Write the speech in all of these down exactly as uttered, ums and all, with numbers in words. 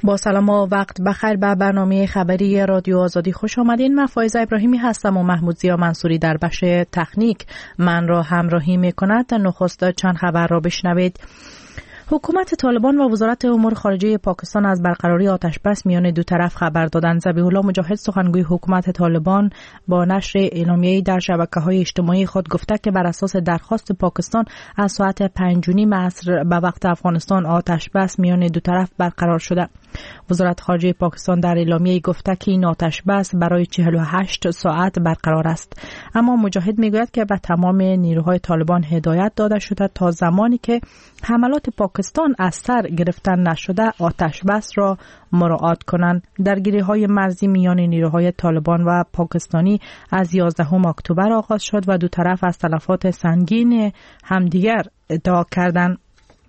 با سلام و وقت بخیر به برنامه خبری رادیو آزادی خوش آمدین. من فایزه ابراهیمی هستم و محمود زیا منصوری در بخش تکنیک من را همراهی می کند. نخست چند خبر را بشنوید. حکومت طالبان و وزارت امور خارجه پاکستان از برقراری آتشبس میان دو طرف خبر دادند. ذبیح الله مجاهد سخنگوی حکومت طالبان با نشر اعلامیه‌ای در شبکه‌های اجتماعی خود گفته که بر اساس درخواست پاکستان از ساعت پنج و نیم عصر به وقت افغانستان آتشبس میان دو طرف برقرار شده. وزارت خارجه پاکستان در اعلامیه‌ای گفته که این آتشبس برای چهل و هشت ساعت برقرار است. اما مجاهد میگوید که به تمام نیروهای طالبان هدایت داده شده تا زمانی که حملات پاکستان از سر گرفتن نشده آتشبس را مراعات کنند. درگیری‌های مرزی میان نیروهای طالبان و پاکستانی از یازدهم اکتبر آغاز شد و دو طرف از تلفات سنگین همدیگر ادعا کردند.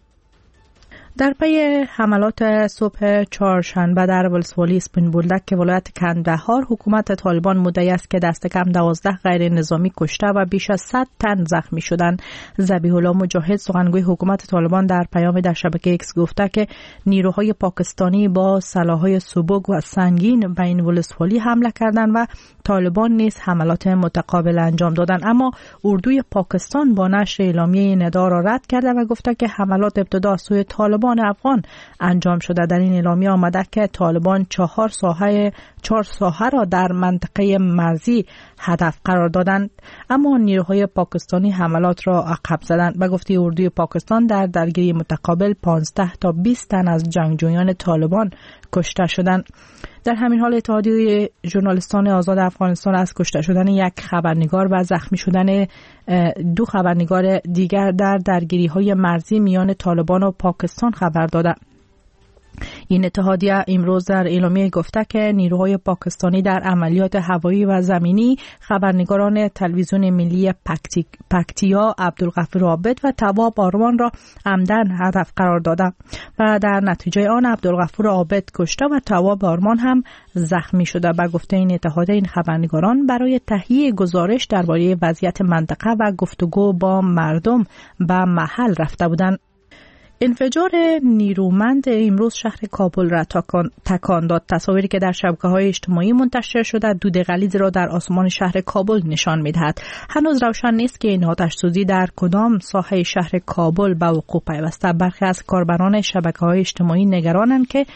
در پی حملات صبح چهارشنبه در ولسوالی اسپین بولدک که ولایت کندهار، حکومت طالبان مدعی است که دست کم دوازده غیر نظامی کشته و بیش از صد تن زخمی شدند. ذبیح الله مجاهد سخنگوی حکومت طالبان در پیام در شبکه ایکس گفته که نیروهای پاکستانی با سلاح‌های سبک و سنگین به این ولسوالی حمله کردند و طالبان نیز حملات متقابل انجام دادند. اما اردوی پاکستان با نشر اعلامیه ندا را رد کرده و گفته که حملات ابتدا از سوی طالبان افغان انجام شده. در این اعلامیه آمده که طالبان چهار ساحه چهار ساحه را در منطقه مرزی هدف قرار دادند، اما نیروهای پاکستانی حملات را عقب زدند. به گفته اردوی پاکستان در درگیری متقابل پانزده تا بیست تن از جنگجویان طالبان کشته شدند. در همین حال اتحادیه ژورنالیستان آزاد افغانستان از کشته شدن یک خبرنگار و زخمی شدن دو خبرنگار دیگر در درگیری‌های مرزی میان طالبان و پاکستان خبر داده. این اتحادیه امروز در اعلامیه گفته که نیروهای پاکستانی در عملیات هوایی و زمینی خبرنگاران تلویزیون ملی پکتی، پکتیا عبدالغفور عابد و تواب آرمان را عمدن هدف قرار داده و در نتیجه آن عبدالغفور عابد کشته و تواب آرمان هم زخمی شده. به گفته این اتحادیه این خبرنگاران برای تهیه گزارش درباره وضعیت منطقه و گفتگو با مردم به محل رفته بودند. انفجار نیرومند امروز شهر کابل را تکان داد. تصاویری که در شبکه‌های اجتماعی منتشر شده دود غلیظ را در آسمان شهر کابل نشان می‌دهد. هنوز روشن نیست که این آتش‌سوزی در کدام ساحه شهر کابل به وقوع پیوسته. برخی از کاربران شبکه‌های اجتماعی نگرانند که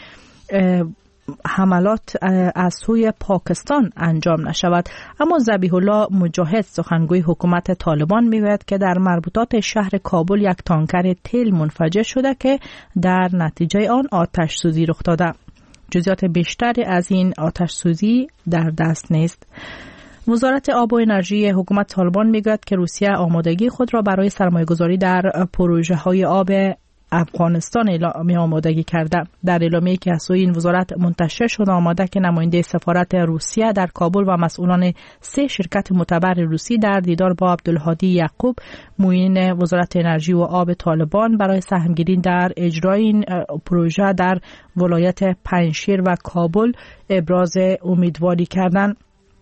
حملات از سوی پاکستان انجام نشود. اما ذبیح الله مجاهد سخنگوی حکومت طالبان میگوید که در مربوطات شهر کابل یک تانکر تیل منفجر شده که در نتیجه آن آتش سوزی رخ داده. جزئیات بیشتری از این آتش سوزی در دست نیست. وزارت آب و انرژی حکومت طالبان میگوید که روسیه آمادگی خود را برای سرمایه‌گذاری در پروژه‌های آب افغانستان اعلامیه آمادگی کرده. در اعلامیه‌ای که از سوی این وزارت منتشر شده آمده که نماینده سفارت روسیه در کابل و مسئولان سه شرکت معتبر روسی در دیدار با عبدالهادی یعقوب معین وزارت انرژی و آب طالبان برای سهمگیری در اجرای این پروژه در ولایت پنجشیر و کابل ابراز امیدواری کردند.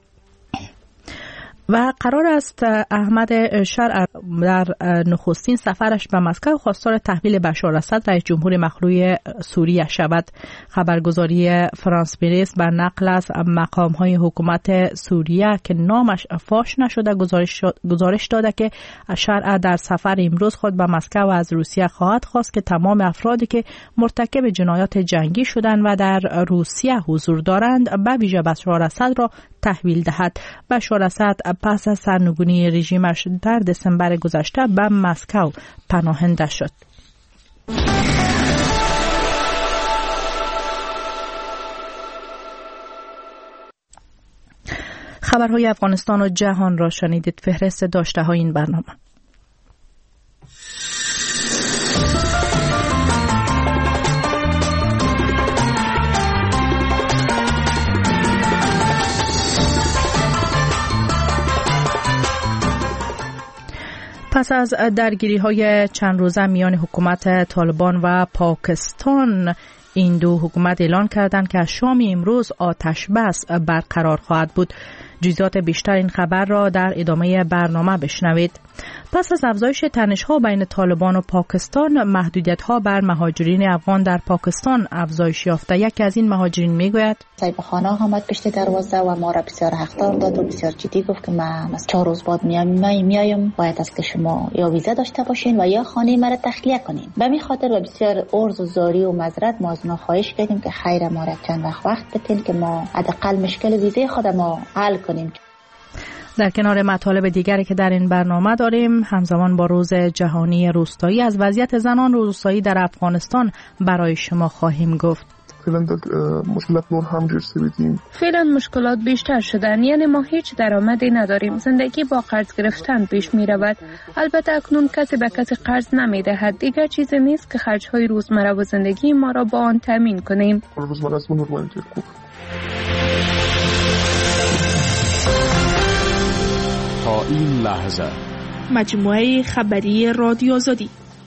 و قرار است احمد شرع در نخستین سفرش به مسکو خواستار تحویل بشار اسد رئیس جمهور مخلوع سوریه شود. خبرگزاری فرانس پرس بر نقل از مقام‌های حکومت سوریه که نامش فاش نشده گزارش, گزارش داده که شرع در سفر امروز خود به مسکو از روسیه خواهد خواست که تمام افرادی که مرتکب جنایات جنگی شدند و در روسیه حضور دارند به ویژه بشار اسد را تحویل دهد. بشار اسد پس از سرنگونی رژیمش در دسامبر گذشته به مسکو پناهنده شد. خبرهای افغانستان و جهان را شنیدید. فهرست داشته های این برنامه. پس از درگیری‌های چند روزه میان حکومت طالبان و پاکستان، این دو حکومت اعلان کردند که از شام امروز آتش بس برقرار خواهد بود. جزئیات بیشتر این خبر را در ادامه برنامه بشنوید. پس از افزایش تنش‌ها بین طالبان و پاکستان، محدودیت‌ها بر مهاجرین افغان در پاکستان افزایش یافته. یکی از این مهاجرین میگوید صاحب خانه آمد پشت دروازه و ما را بسیار هشدار داد و بسیار جدی گفت که من از چهار روز بعد میام میایم باید است که شما یا ویزا داشته باشین و یا خانه مرا تخلیه کنین. به همین خاطر و بسیار عرض و زاری و معذرت ما از اونها خواهش کردیم که خیر ما را چند وقت وقت بدین که ما حداقل مشکل ویزای خود ما حل کنیم. در کنار مطالب دیگری که در این برنامه داریم، همزمان با روز جهانی روستایی از وضعیت زنان روستایی در افغانستان برای شما خواهیم گفت. فعلا مشکلات نور هم جرسی بیدیم. فعلا مشکلات بیشتر شدن، یعنی ما هیچ درآمدی نداریم. زندگی با قرض گرفتن پیش می رود. البته اکنون کسی به کسی قرض نمی دهد. دیگر چیزی نیست که خرج‌های روزمره و زندگی ما را با آن تامین کنیم. روزمره از نور تا این لحظه مجموعه خبری رادیو آزادی.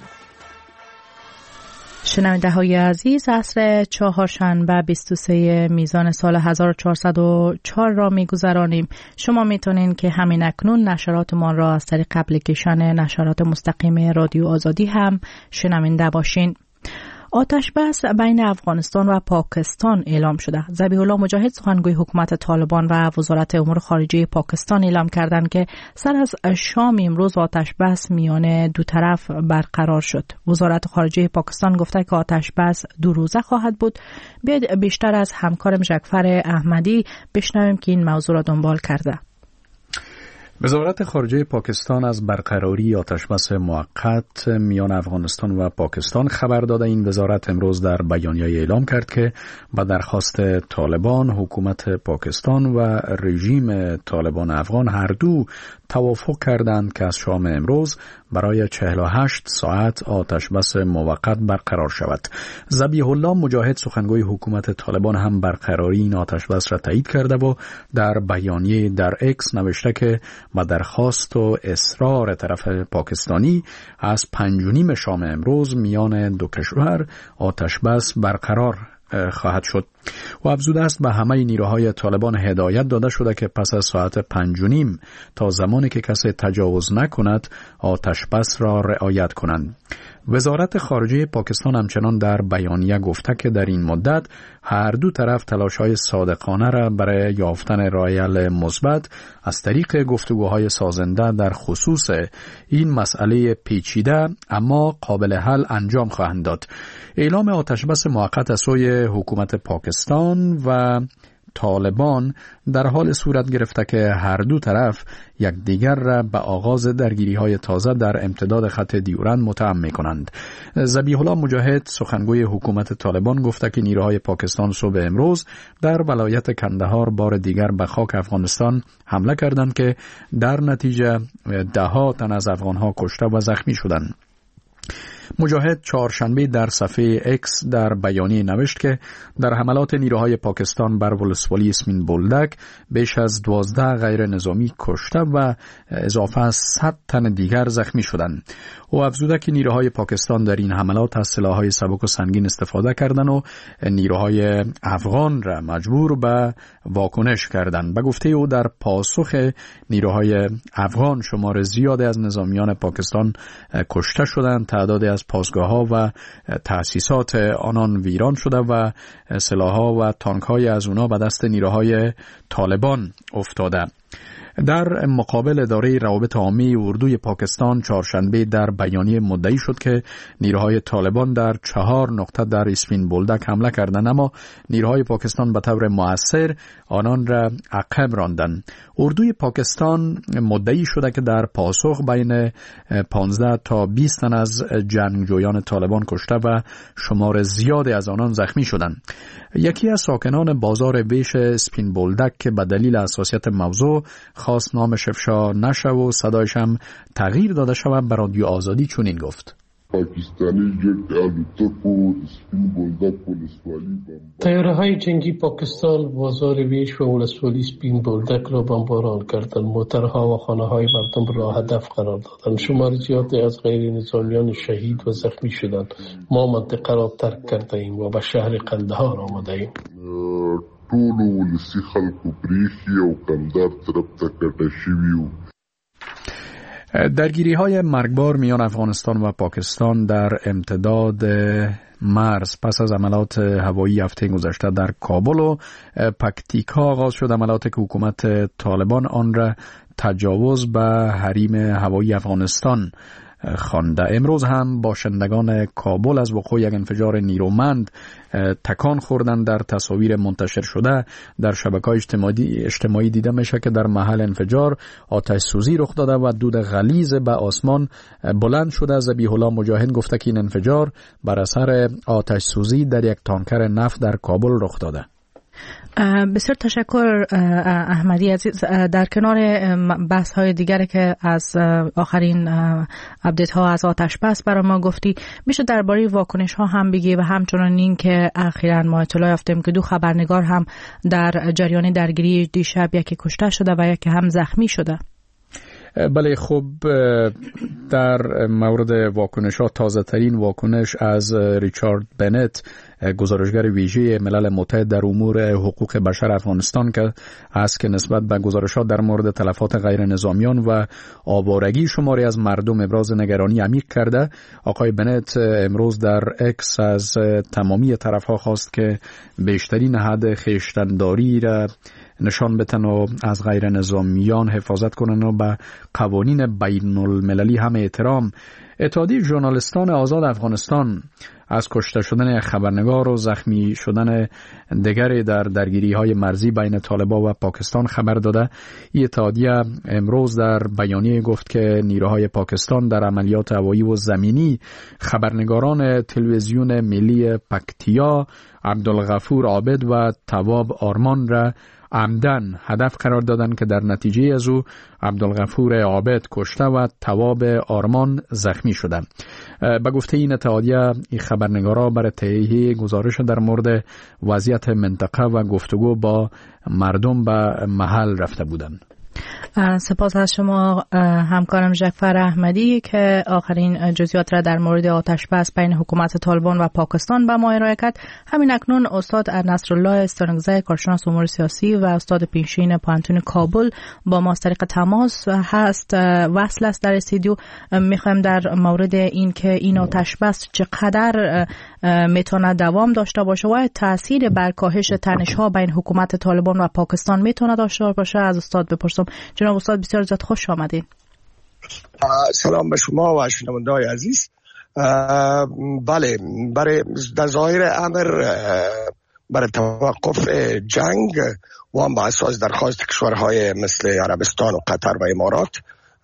شنونده های عزیز، عصر چهارشنبه بیست و سوم میزان سال هزار و چهارصد و چهار را میگذرانیم. شما میتونین که همین اکنون نشرات ما را از طریق اپلیکیشن نشرات مستقیم رادیو آزادی هم شنونده باشین. آتش بس بین افغانستان و پاکستان اعلام شده. ذبیح الله مجاهد سخنگوی حکومت طالبان و وزارت امور خارجه پاکستان اعلام کردند که سر از شام امروز آتش بس میان دو طرف برقرار شد. وزارت خارجه پاکستان گفته که آتش بس دو روزه خواهد بود. بیاید بیشتر از همکارم جعفر احمدی بشنویم که این موضوع را دنبال کرده. وزارت خارجه پاکستان از برقراری آتشبس موقت میان افغانستان و پاکستان خبر داده. این وزارت امروز در بیانیه اعلام کرد که با درخواست طالبان، حکومت پاکستان و رژیم طالبان افغان هر دو توافق کردند که از شام امروز برای چهل و هشت ساعت آتشبس موقت برقرار شود. ذبیح الله مجاهد سخنگوی حکومت طالبان هم برقراری این آتشبس را تایید کرده و در بیانیه در اکس نوشته که با درخواست و اصرار طرف پاکستانی از پنج و نیم شام امروز میان دو کشور آتشبس برقرار خواهد شد. و افزوده است به همه نیروهای طالبان هدایت داده شده که پس از ساعت پنج و نیم تا زمانی که کسی تجاوز نکند آتشبس را رعایت کنند. وزارت خارجه پاکستان همچنان در بیانیه گفته که در این مدت هر دو طرف تلاش‌های صادقانه را برای یافتن رای حل مثبت از طریق گفتگوهای سازنده در خصوص این مسئله پیچیده اما قابل حل انجام خواهند داد. اعلام آتشبس موقت از سوی حکومت پاکستان و طالبان در حال صورت گرفته که هر دو طرف یکدیگر را به آغاز درگیری‌های تازه در امتداد خط دیورند متهم می‌کنند. ذبیح الله مجاهد سخنگوی حکومت طالبان گفته که نیروهای پاکستان صبح امروز در ولایت کندهار بار دیگر به خاک افغانستان حمله کردند که در نتیجه ده ها تن از افغان‌ها کشته و زخمی شدند. مجاهد چهارشنبه در صفحه اکس در بیانیه نوشت که در حملات نیروهای پاکستان بر ولسوالی اسمین بولدک بیش از دوازده غیر نظامی کشته و اضافه از صد تن دیگر زخمی شدند. او افزوده که نیروهای پاکستان در این حملات از سلاح‌های سبک و سنگین استفاده کردند و نیروهای افغان را مجبور به واکنش کردند. به گفته او در پاسخ نیروهای افغان شمار زیادی از نظامیان پاکستان کشته شدند. تعدادی از پاسگاه‌ها و تأسیسات آنان ویران شده و سلاح‌ها و تانک‌های از اونا به دست نیروهای طالبان افتاده. در مقابل اداره روابط عامه اردوی پاکستان چهارشنبه در بیانیه مدعی شد که نیروهای طالبان در چهار نقطه در اسپین بولدک حمله کردند، اما نیروهای پاکستان به طور مؤثر آنان را عقب راندند. اردوی پاکستان مدعی شده که در پاسخ بین پانزده تا بیست تن از جنگجویان طالبان کشته و شمار زیادی از آنان زخمی شدند. یکی از ساکنان بازار بیش اسپین بولدک که به دلیل حساسیت موضوع خواست نامش افشا نشه و صدایش هم تغییر داده شود به رادیو آزادی چنین گفت: طیاره‌های جنگی پاکستان بازار ویش و ولسوالی اسپین بولدک را بمباران کردند. موترها و خانه‌های مردم را هدف قرار دادند. شمار زیادی از غیر نظامیان شهید و زخمی شدند. ما منطقه را ترک کرده ایم و به شهر قندهار آمده ایم. ټولو ولسي خلکو پریښي او کمدار طرف ته کټه شوي وو. درگیری های مرگبار میان افغانستان و پاکستان در امتداد مرز پس از عملات هوایی هفته گذشته در کابل و پکتیکا آغاز شد، عملاتی که حکومت طالبان آن را تجاوز به حریم هوایی افغانستان خوانده. امروز هم باشندگان کابل از وقوع یک انفجار نیرومند تکان خوردند. در تصاویر منتشر شده در شبکه‌های اجتماعی اجتماعی دیده میشه که در محل انفجار آتش سوزی رخ داده و دود غلیظ به آسمان بلند شده. ذبیح الله مجاهد گفته که این انفجار بر اثر آتش سوزی در یک تانکر نفت در کابل رخ داده. بسیار تشکر احمدی عزیز. در کنار بحث های دیگری که از آخرین اپدیت ها از آتش بس برای ما گفتی، میشه درباره واکنش ها هم بگی و همچنان این که اخیراً ما اطلاع یافتیم که دو خبرنگار هم در جریان درگیری دیشب یکی کشته شده و یکی هم زخمی شده؟ بله، خب در مورد واکنش ها تازه ترین واکنش از ریچارد بنت، گزارشگر ویژه ملل متحد در امور حقوق بشر افغانستان که است که نسبت به گزارشات در مورد تلفات غیر نظامیان و آوارگی شماری از مردم ابراز نگرانی عمیق کرده. آقای بنت امروز در اکس از تمامی طرفها خواست که بیشترین حد خویشتن‌داری را نشان بدن و از غیر نظامیان حفاظت کنن و به قوانین بین المللی هم احترام. اتحادیه ژورنالیستان آزاد افغانستان از کشته شدن خبرنگار و زخمی شدن دیگری در درگیری های مرزی بین طالبان و پاکستان خبر داده. این اتحادیه امروز در بیانیه گفت که نیروهای پاکستان در عملیات هوایی و زمینی خبرنگاران تلویزیون ملی پکتیا عبدالغفور عابد و تواب آرمان را عمدن هدف قرار دادن که در نتیجه از او عبدالغفور عابد کشته و تواب آرمان زخمی شدند. به گفته این اتحادیه، این خبرنگارا برای تهیه گزارش در مورد وضعیت منطقه و گفتگو با مردم به محل رفته بودند. سپاس از شما همکارم جعفر احمدی که آخرین جزئیات را در مورد آتش بس بین حکومت طالبان و پاکستان به ما ارائه کرد. همین اکنون استاد نصرالله استانگزی، کارشناس امور سیاسی و استاد پیشین پانتون کابل با ما از طریق تماس هست وصل است در استودیو. میخوایم در مورد این که این آتش بس چقدر میتونه دوام داشته باشه و تاثیر بر کاهش تنش‌ها بین حکومت طالبان و پاکستان میتونه داشته باشه از استاد بپرسم. جناب استاد بسیار زیاد خوش آمدین. سلام به شما و شنونده‌های عزیز. بله، برای در ظاهر امر برای توقف جنگ و هم با اساس درخواست کشورهای مثل عربستان و قطر و امارات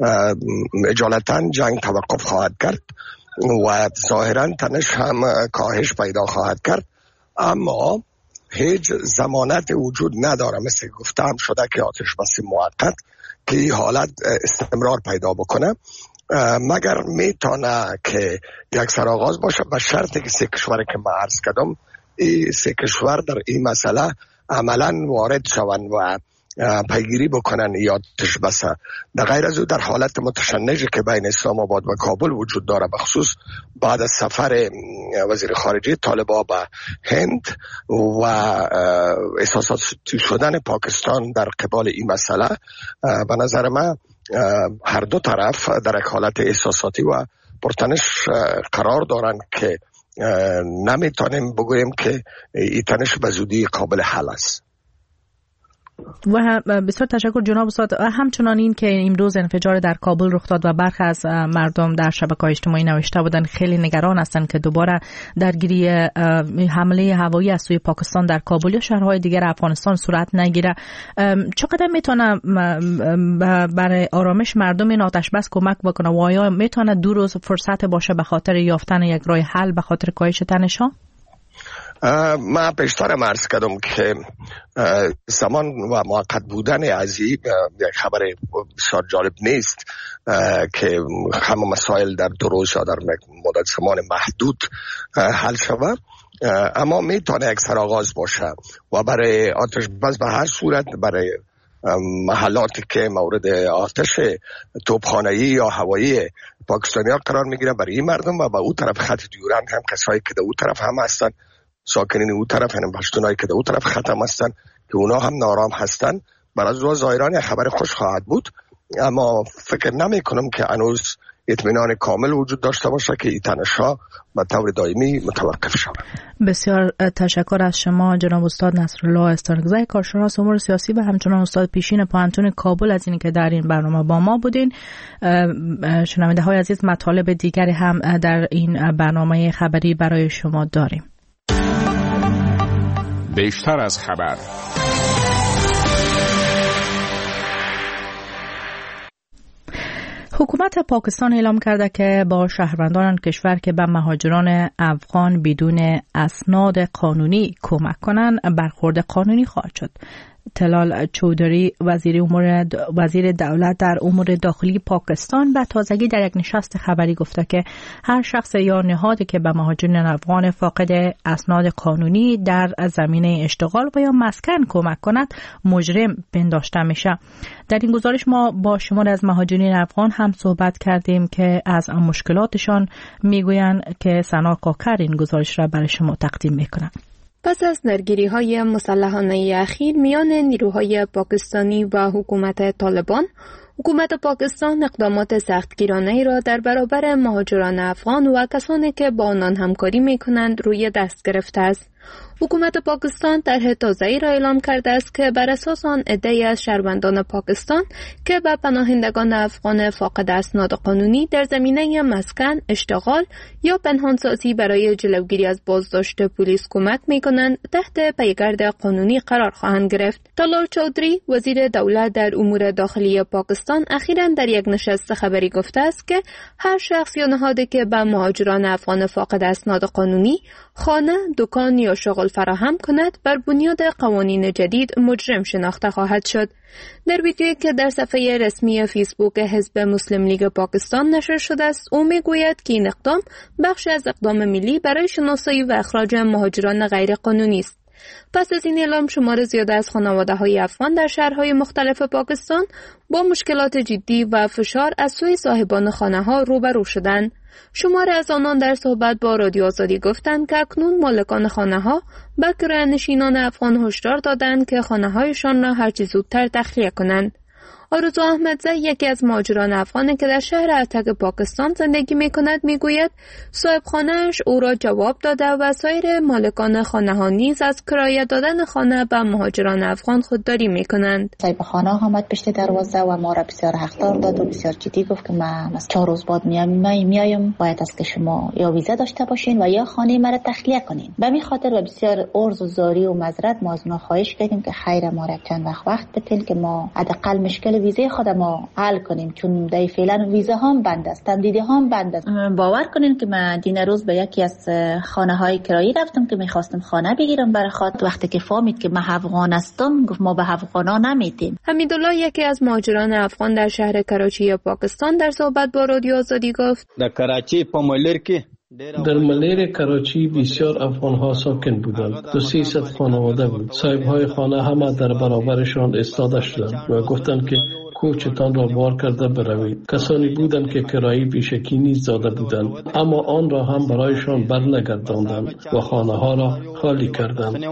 اجالتا جنگ توقف خواهد کرد و ظاهرا تنش هم کاهش پیدا خواهد کرد، اما هیچ ضمانت وجود نداره، مثل گفتم شده که آتش بس موقت که این حالت استمرار پیدا بکنه، مگر میتونه که یک سرآغاز باشه به شرطی که سه کشور که من عرض کردم این سه کشور در این مسئله عملا وارد شوند و پیگیری بکنن یا آتش بس. در غیر از او در حالت متشنجی که بین اسلام آباد و کابل وجود داره، بخصوص بعد از سفر وزیر خارجه طالبان به هند و احساساتی شدن پاکستان در قبال این مسئله، به نظر من هر دو طرف در یک حالت احساساتی و پرتنش قرار دارن که نمیتونیم بگوییم که این تنش به زودی قابل حل است. و بسیار تشکر جناب استاد. همچنان این که امروز انفجار در کابل رخ داد و برخی از مردم در شبکه‌های اجتماعی نوشته بودند خیلی نگران هستند که دوباره درگیری حمله هوایی از سوی پاکستان در کابل یا شهرهای دیگر افغانستان صورت نگیره. چقدر میتونه برای آرامش مردم این آتش بس کمک بکنه و آیا میتونه دو روز فرصت باشه به خاطر یافتن یک راه حل به خاطر کاهش تنش‌ها؟ من پیشتر عرض کردم که زمان و موقت بودن از این یک خبر بسیار جالب نیست که همه مسائل در دو روز یا در مدت زمان محدود حل شود، اما میتونه یک سرآغاز باشه و برای آتش بس به هر صورت برای محلاتی که مورد آتش توپخانه‌ای یا هوایی پاکستانی ها قرار میگیره برای این مردم و به اون طرف خط دیورند هم کسایی که در اون طرف هم هستن ساکنین او طرف، یعنی پشتونایی که در او طرف ختم هستن که اونا هم نارام هستن، برای از ظاهران خبر خوش خواهد بود. اما فکر نمی کنم که هنوز اطمینان کامل وجود داشته باشه که این تنش‌ها به طور دائمی متوقف شود. بسیار تشکر از شما جناب استاد نصرالله استانکزی، کارشناس امور سیاسی و همچنان استاد پیشین پانتون کابل، از اینی که در این برنامه با ما بودین. شنونده های عزیز، مطالب دیگری هم در این برنامه خبری برای شما داریم. بیشتر از خبر. حکومت پاکستان اعلام کرده که با شهروندان کشور که به مهاجران افغان بدون اسناد قانونی کمک کنند برخورد قانونی خواهد شد. طلال چودری، وزیر امور وزیر دولت در امور داخلی پاکستان، به تازگی در یک نشست خبری گفته که هر شخص یا نهادی که به مهاجران افغان فاقد اسناد قانونی در زمینه اشتغال و یا مسکن کمک کند مجرم پنداشته میشه. در این گزارش ما با شمار از مهاجرین افغان هم صحبت کردیم که از مشکلاتشان میگویند که سنا کاکر این گزارش را برای شما تقدیم میکنند. پس از درگیری‌های مسلحانه اخیر میان نیروهای پاکستانی و حکومت طالبان، حکومت پاکستان اقدامات سختگیرانه‌ای را در برابر مهاجران افغان و کسانی که با آنان همکاری می‌کنند روی دست گرفته است. حکومت پاکستان طرح تازه‌ای را اعلام کرده است که بر اساس آن عده‌ای از شهروندان پاکستان که به پناهندگان افغان فاقد اسناد قانونی در زمینه مسکن، اشتغال یا پنهانسازی برای جلوگیری از بازداشت پلیس کمک می‌کنند تحت پیگرد قانونی قرار خواهند گرفت. طلال چودری، وزیر دولت در امور داخلی پاکستان، اخیراً در یک نشست خبری گفته است که هر شخص یا نهادی که به مهاجران افغان فاقد اسناد قانونی خانه، دکان یا شغل فراهم کند بر بنیاد قوانین جدید مجرم شناخته خواهد شد. در ویدیویی که در صفحه رسمی فیسبوک حزب مسلم لیگ پاکستان نشر شده است، او میگوید که این اقدام بخش از اقدام ملی برای شناسایی و اخراج مهاجران غیر قانونی است. پس از این اعلام، شمار زیاده از خانواده‌های افغان در شهرهای مختلف پاکستان با مشکلات جدی و فشار از سوی صاحبان خانه‌ها روبرو شدند. شمار از آنان در صحبت با رادیو آزادی گفتند که اکنون مالکان خانه‌ها به کره‌نشینان افغان هشدار دادند که خانه‌هایشان را هرچه زودتر تخلیه کنند. آرزو احمدزی، یکی از مهاجران افغان که در شهر اتک پاکستان زندگی می‌کند، می‌گوید صاحب خانه‌اش او را جواب داده و سایر مالکان خانه‌ها نیز از کرایه دادن خانه به مهاجران افغان خودداری می‌کنند. صاحب خانه آمد پشت دروازه و ما را بسیار حقدار داد و بسیار جدی گفت که من از چهار روز بعد میام میایم باید است که شما یا ویزا داشته باشین و یا خانه مرا تخلیه کنین. به همین خاطر و بسیار عرض و زاری و معذرت ما از ما خواهش کردیم که خیر ما را چند وقت وقت بدین که ما حداقل مشکل ویزای خود ما حل کنیم، چون دای فعلا ویزا هم بند است، تمدیدی هم بند است. باور کنین که من دین روز به یکی از خانه های کرایی رفتم که میخواستم خانه بگیرم برای خاطر، وقتی که فهمید که من افغان هستم گفت ما به افغانا نمیدیم. حمیدالله، یکی از مهاجران افغان در شهر کراچی پاکستان، در صحبت با رادیو آزادی گفت در کراچی په ملیر کې در ملیر کراچی بسیار افغان ها ساکن بودند. دو سیصد خانواده بود. صاحب های خانه همه در برابرشان ایستاده شدند و گفتند که کوچتان را بار کرده بروید. کسانی بودند که کرایی بیشکی نیز داده بودند، اما آن را هم برایشان برنگرداندند و خانه ها را خالی کردند.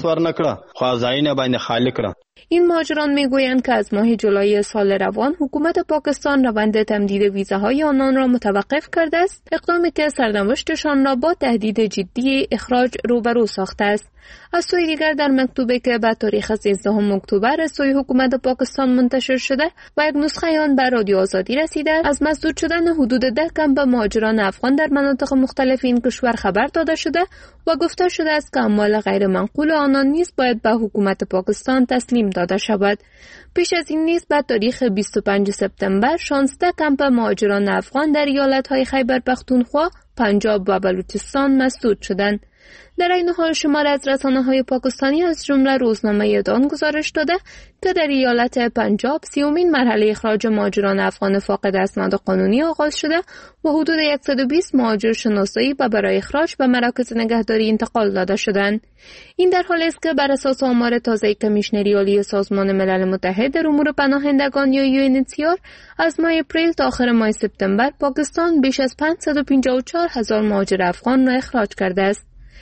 این مهاجران میگویند که از ماه جولای سال روان حکومت پاکستان روند تمدید ویزاهای آنان را متوقف کرده است، اقدامی که سرنوشتشان را با تهدید جدی اخراج روبرو ساخته است. از سوی دیگر در مکتوبی که به تاریخ سیزدهم اکتبر از سوی حکومت پاکستان منتشر شده و یک نسخه آن به رادیو آزادی رسیده، از مسدود شدن حدود ده کمپ مهاجران افغان در مناطق مختلف این کشور خبر داده شده و گفته شده است که اموال غیر منقول آنان نیز باید به حکومت پاکستان تسلیم داده شود. پیش از این نیز به تاریخ بیست و پنجم سپتامبر شانزده کمپ مهاجران افغان در ایالت‌های خیبر پختونخوا، پنجاب و بلوچستان مسدود شدند. در این حال شمار از رسانه‌های پاکستانی از جمله روزنامه دان گزارش داده که در ایالت پنجاب سیومین مرحله اخراج مهاجران افغان فاقد اسناد قانونی آغاز شده و حدود صد و بیست مهاجر شناسایی و برای اخراج به مراکز نگهداری انتقال داده شدند. این در حالی است که بر اساس آمار تازه کمیشنری عالی سازمان ملل متحد در امور پناهندگان یا یو ان اچ سی آر از ماه اپریل تا آخر ماه سپتامبر پاکستان بیش از پانصد و پنجاه و چهار هزار مهاجر افغان را اخراج کرده است.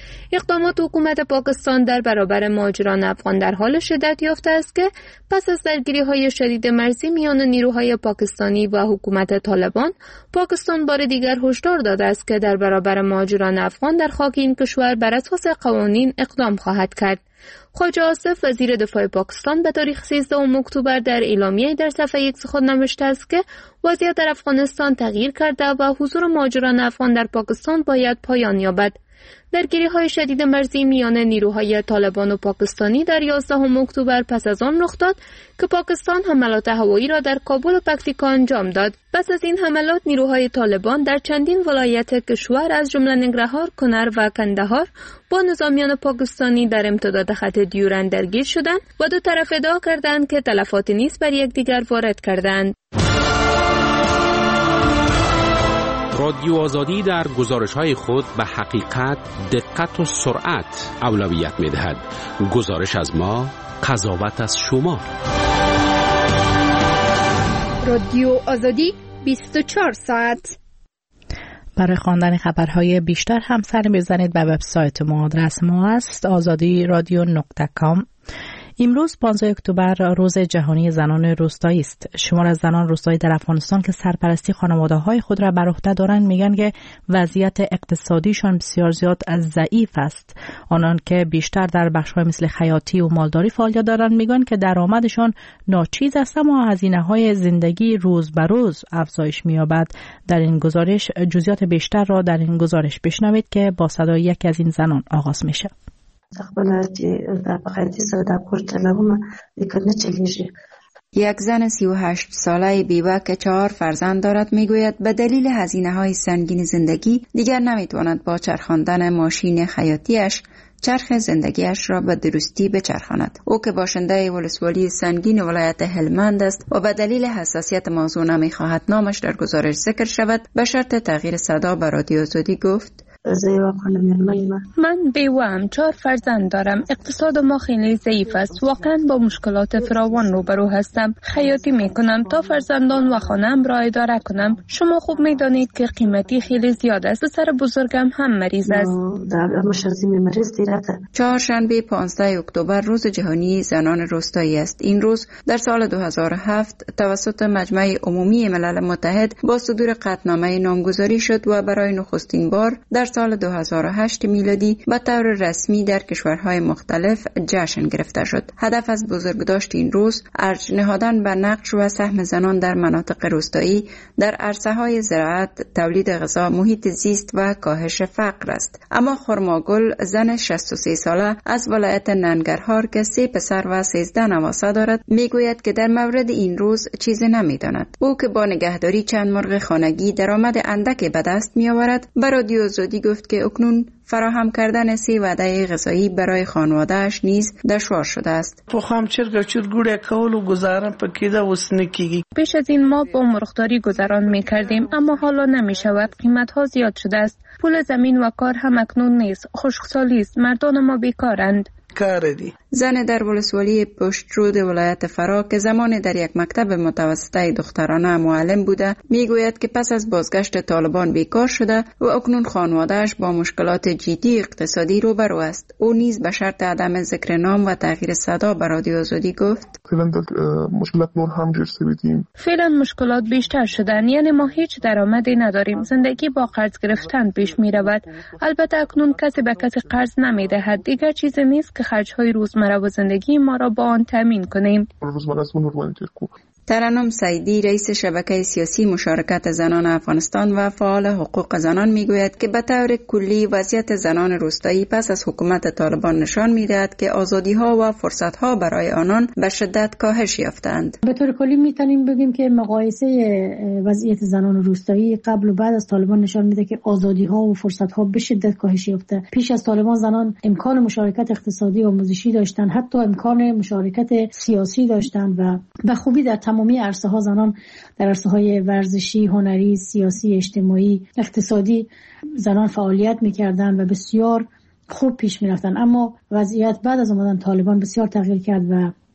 اقدامات حکومت پاکستان در برابر مهاجران افغان در حال شدت یافته است که پس از درگیری‌های شدید مرزی میان نیروهای پاکستانی و حکومت طالبان، پاکستان بار دیگر هشدار داده است که در برابر مهاجران افغان در خاک این کشور بر اساس قوانین اقدام خواهد کرد. خواجه آصف وزیر دفاع پاکستان به تاریخ سیزدهم اکتبر در اعلامیه در صفحه ایکس خود نوشته است که وضعیت در افغانستان تغییر کرده و حضور مهاجران افغان در پاکستان باید پایان یابد. درگیری‌های شدید مرزی میان نیروهای طالبان و پاکستانی در یازدهم اکتبر پس از آن رخ داد که پاکستان حملات هوایی را در کابل و پکتیکا انجام داد. پس از این حملات نیروهای طالبان در چندین ولایت کشور از جمله ننگرهار، کنر و کندهار با نظامیان پاکستانی در امتداد خط دیورند درگیر شدند و دو طرف ادعا کردند که تلفات نیز بر یکدیگر وارد کردند. رادیو آزادی در گزارش‌های خود به حقیقت، دقت و سرعت اولویت می‌دهد. گزارش از ما، قضاوت از شما. رادیو آزادی بیست و چهار ساعت. برای خواندن خبرهای بیشتر هم سر بزنید به وبسایت ما. آدرس ما است آزادی رادیو نقطه کام. امروز پانزدهم اکتبر روز جهانی زنان روستایی است. شمار از زنان روستایی در افغانستان که سرپرستی خانواده‌های خود را بر عهده دارند میگن که وضعیت اقتصادیشان بسیار زیاد ضعیف است. آنان که بیشتر در بخش‌های مثل خیاطی و مالداری فعالیت دارند میگن که درآمدشان ناچیز است اما هزینه‌های زندگی روز به روز افزایش می‌یابد. در این گزارش جزئیات بیشتر را در این گزارش بشنوید که با صدای یکی از این زنان آغاز میشه. یک زن سی و هشت ساله بیوه که چهار فرزند دارد میگوید به دلیل هزینه های سنگین زندگی دیگر نمیتواند با چرخاندن ماشین خیاطیش چرخ زندگیش را به درستی بچرخاند. او که باشنده ولسوالی سنگین ولایت هلمند است و به دلیل حساسیت موضوع نمیخواهد نامش در گزارش ذکر شود، به شرط تغییر صدا به رادیو آزادی گفت: من بیوه‌ام، چهار فرزند دارم. اقتصاد ما خیلی ضعیف است. واقعا با مشکلات فراوان روبرو هستم. خیاطی میکنم تا فرزندان و خانم را اداره کنم. شما خوب میدانید که قیمتی خیلی زیاد است. پسر بزرگم هم مریض است. چهارشنبه پانزدهم اکتبر روز جهانی زنان روستایی است. این روز در سال دو هزار و هفت توسط مجمع عمومی ملل متحد با صدور قطعنامه نامگذاری شد و برای نخستین بار در سال دو هزار و هشت میلادی به طور رسمی در کشورهای مختلف جشن گرفته شد. هدف از بزرگداشت این روز ارج نهادن به نقش و سهم زنان در مناطق روستایی در عرصه‌های زراعت، تولید غذا، محیط زیست و کاهش فقر است. اما خرماگل، زن شصت و سه ساله از ولایت ننگرهار که سه پسر و سیزده نواسه دارد، میگوید که در مورد این روز چیزی نمیداند. او که با نگهداری چند مرغ خانگی درآمد اندکی به دست میآورد، به رادیو آزادی گفت که اکنون فراهم کردن سه وعده غذایی برای خانواده‌اش نیز دشوار شده است. پیش از این ما با مرغداری گذران می‌کردیم اما حالا نمی‌شود. قیمت‌ها زیاد شده است. پول زمین و کار هم اکنون نیست. خشکسالی است. مردان ما بیکارند. زن در ولسوالی پشترود ولایت فرا که زمان در یک مکتب متوسطه دخترانه معلم بوده میگوید که پس از بازگشت طالبان بیکار شده و اکنون خانواده‌اش با مشکلات جدی اقتصادی روبرو است. او نیز به شرط عدم ذکر نام و تغییر صدا به رادیو آزادی گفت: فعلا مشکلات نور هم جرس بیدیم. فعلا مشکلات بیشتر شدن، یعنی ما هیچ درآمدی نداریم. زندگی با قرض گرفتن پیش می رود. البته اکنون کسی به کسی قرض نمی دهد. دیگر چیزی نیست که خرج‌های روزمره و زندگی ما را با آن تامین کنیم. ترنم سیدی رئیس شبکه سیاسی مشارکت زنان افغانستان و فعال حقوق زنان میگوید که به طور کلی وضعیت زنان روستایی پس از حکومت طالبان نشان میدهد که آزادی‌ها و فرصت‌ها برای آنان به شدت کاهش یافتند. به طور کلی میتونیم بگیم که مقایسه وضعیت زنان روستایی قبل و بعد از طالبان نشان میده که آزادی‌ها و فرصت‌ها به شدت کاهش یافته. پیش از طالبان زنان امکان مشارکت اقتصادی و آموزشی داشتند، حتی امکان مشارکت سیاسی داشتند و به خوبی در تمامی عرصه‌ها زنان در عرصه‌های ورزشی، هنری، سیاسی، اجتماعی، اقتصادی زنان فعالیت می‌کردند و بسیار خوب پیش می‌رفتند. اما وضعیت بعد از آمدن طالبان بسیار تغییر کرد و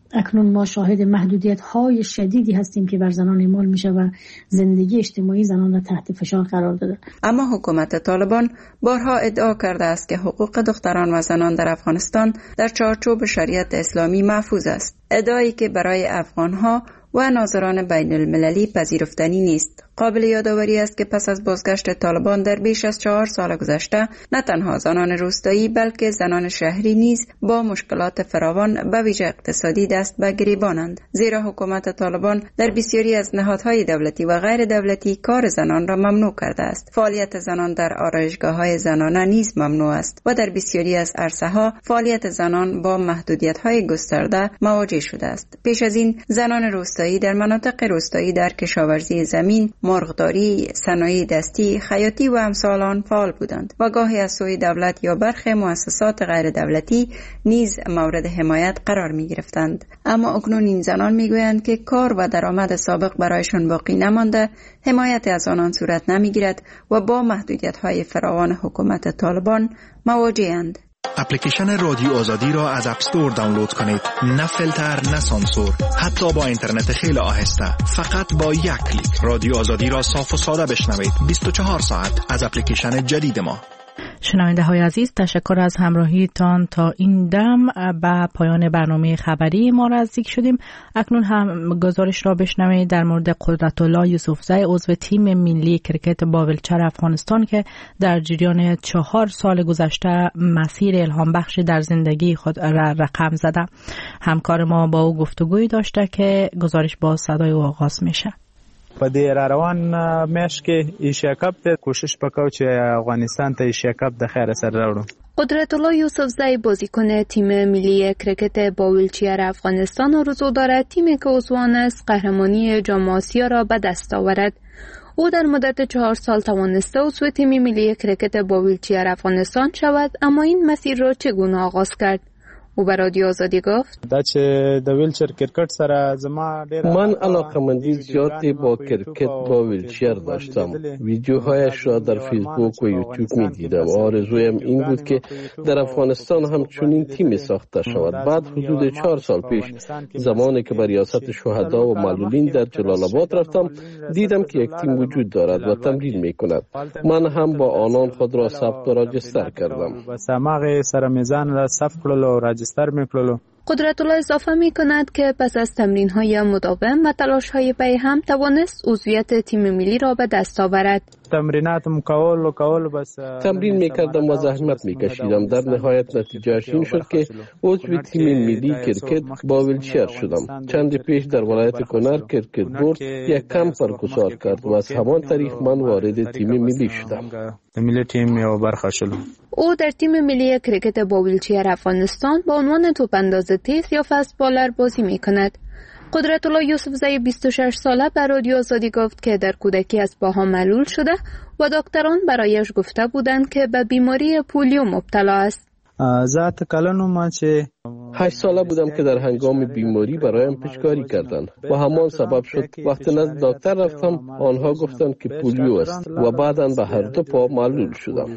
اکنون ما شاهد محدودیت های شدیدی هستیم که بر زنان اعمال میشه و زندگی اجتماعی زنان را تحت فشار قرار داده. اما حکومت طالبان بارها ادعا کرده است که حقوق دختران و زنان در افغانستان در چارچوب شریعت اسلامی محفوظ است. ادعایی که برای افغانها و ناظران بین المللی پذیرفتنی نیست. قابل یادآوری است که پس از بازگشت طالبان در بیش از چهار سال گذشته نه تنها زنان روستایی بلکه زنان شهری نیز با مشکلات فراوان به ویژه اقتصادی دست به گریبانند، زیرا حکومت طالبان در بسیاری از نهادهای دولتی و غیر دولتی کار زنان را ممنوع کرده است. فعالیت زنان در آرایشگاه‌های زنانه نیز ممنوع است و در بسیاری از عرصه‌ها فعالیت زنان با محدودیت‌های گسترده مواجه شده است. پیش از این زنان روستایی در مناطق روستایی در کشاورزی زمین، مرغداری، صنایع دستی، خیاطی و امثال آن فعال بودند و گاهی از سوی دولت یا برخی مؤسسات غیر دولتی نیز مورد حمایت قرار می گرفتند. اما اکنون این زنان می گویند که کار و درآمد سابق برایشان باقی نمانده، حمایت از آنان صورت نمی گیرد و با محدودیت های فراوان حکومت طالبان مواجه‌اند. اپلیکیشن رادیو آزادی را از اپ استور دانلود کنید. نه فیلتر، نه سانسور، حتی با اینترنت خیلی آهسته. فقط با یک کلیک رادیو آزادی را صاف و ساده بشنوید. بیست و چهار ساعت از اپلیکیشن جدید ما. شنونده های عزیز، تشکر از همراهیتان. تا این دم به پایان برنامه خبری ما نزدیک شدیم. اکنون هم گزارش را بشنوید در مورد قدرت‌الله یوسفزی، عضو تیم ملی کرکت باولچر افغانستان که در جریان چهار سال گذشته مسیر الهام بخشی در زندگی خود را رقم زده. همکار ما با او گفتگوی داشته که گزارش با صدای او آغاز میشه. په دې را روان میاشت کې ایشیا کپ ته کوشش وکړو چې افغانستان ته ایشیا کپ د خیر سره راوړو. قدرت‌الله یوسفزی بازیکن تیم ملی کرکت با ویلچر افغانستان آرزو دارد تیمی که عضوان است قهرمانی جام آسیا را به دست آورد. او در مدت چهار سال توانسته عضو تیم ملی کرکت با ویلچر افغانستان شود، اما این مسیر را چگونه آغاز کرد؟ او به رادیو آزادی گفت دا چې د ویلچر کرکټ سره زما ډېر من علاقه‌مندی زیاتی با کرکت با ویلچر داشتم. ویدیوهایش را در فیسبوک و یوتیوب می دیدم. آرزویم این بود که در افغانستان هم چنین تیمی ساخته شود. بعد حدود چهار سال پیش زمانی که به ریاست شهدا و معلولین در جلال آباد رفتم، دیدم که یک تیم وجود دارد و تمرین می کند. من هم با آنان خود را ثبت و راجستر کردم. بس هغه سره میزان را ثبت کړل او راجستر میکړلو. قدرت‌الله اضافه می کند که پس از تمرین‌های مداوم و تلاش‌های پی هم توانست عضویت تیم ملی را به دست آورد. تمریناتم کول و کول بس تمرین میکردم و زحمت میکشیدم. در نهایت نتیجهش این شد که عضو تیم ملی کرکت با ویلچر شدم. چند پیش در ولایت کنر کرکت بورد یک کمپ برگزار کرد و از همان طریق من وارد تیم ملی شدم. ملی تیم یو برخه شدم. او در تیم ملی کرکت با ویلچر افغانستان با عنوان توپانداز تیز یا فست بالر بازی میکند. قدرت‌الله یوسفزی بیست و شش ساله به رادیو آزادی گفت که در کودکی از پاها معلول شده و دکتران برایش گفته بودند که به بیماری پولیو مبتلا است. ذات کلنو ما چې هشت ساله بودم که در هنگام بیماری برایم پیشکاری کردند و همان سبب شد وقتی نزد دکتر رفتم آنها گفتند که پولیو است و بعداً به هر دو پا معلول شدم.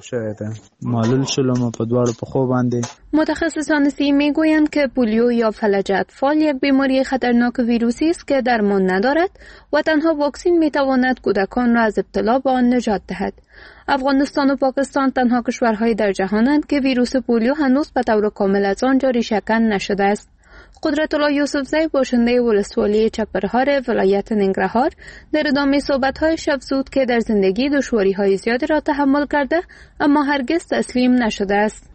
معلول شدم په دواړو پښو باندې. متخصصان صحی میگویند که پولیو یا فلج اطفال یک بیماری خطرناک ویروسی است که درمان ندارد و تنها واکسن میتواند کودکان را از ابتلا به آن نجات دهد. افغانستان و پاکستان تنها کشورهایی در جهانند که ویروس پولیو هنوز به طور کامل از آن جاری شکن نشده است. قدرت‌الله یوسفزی باشنده ولسوالی چپرهار ولایت ننگرهار در ادامه صحبت‌های شب زود که در زندگی دشواری‌های زیادی را تحمل کرده اما هرگز تسلیم نشده است.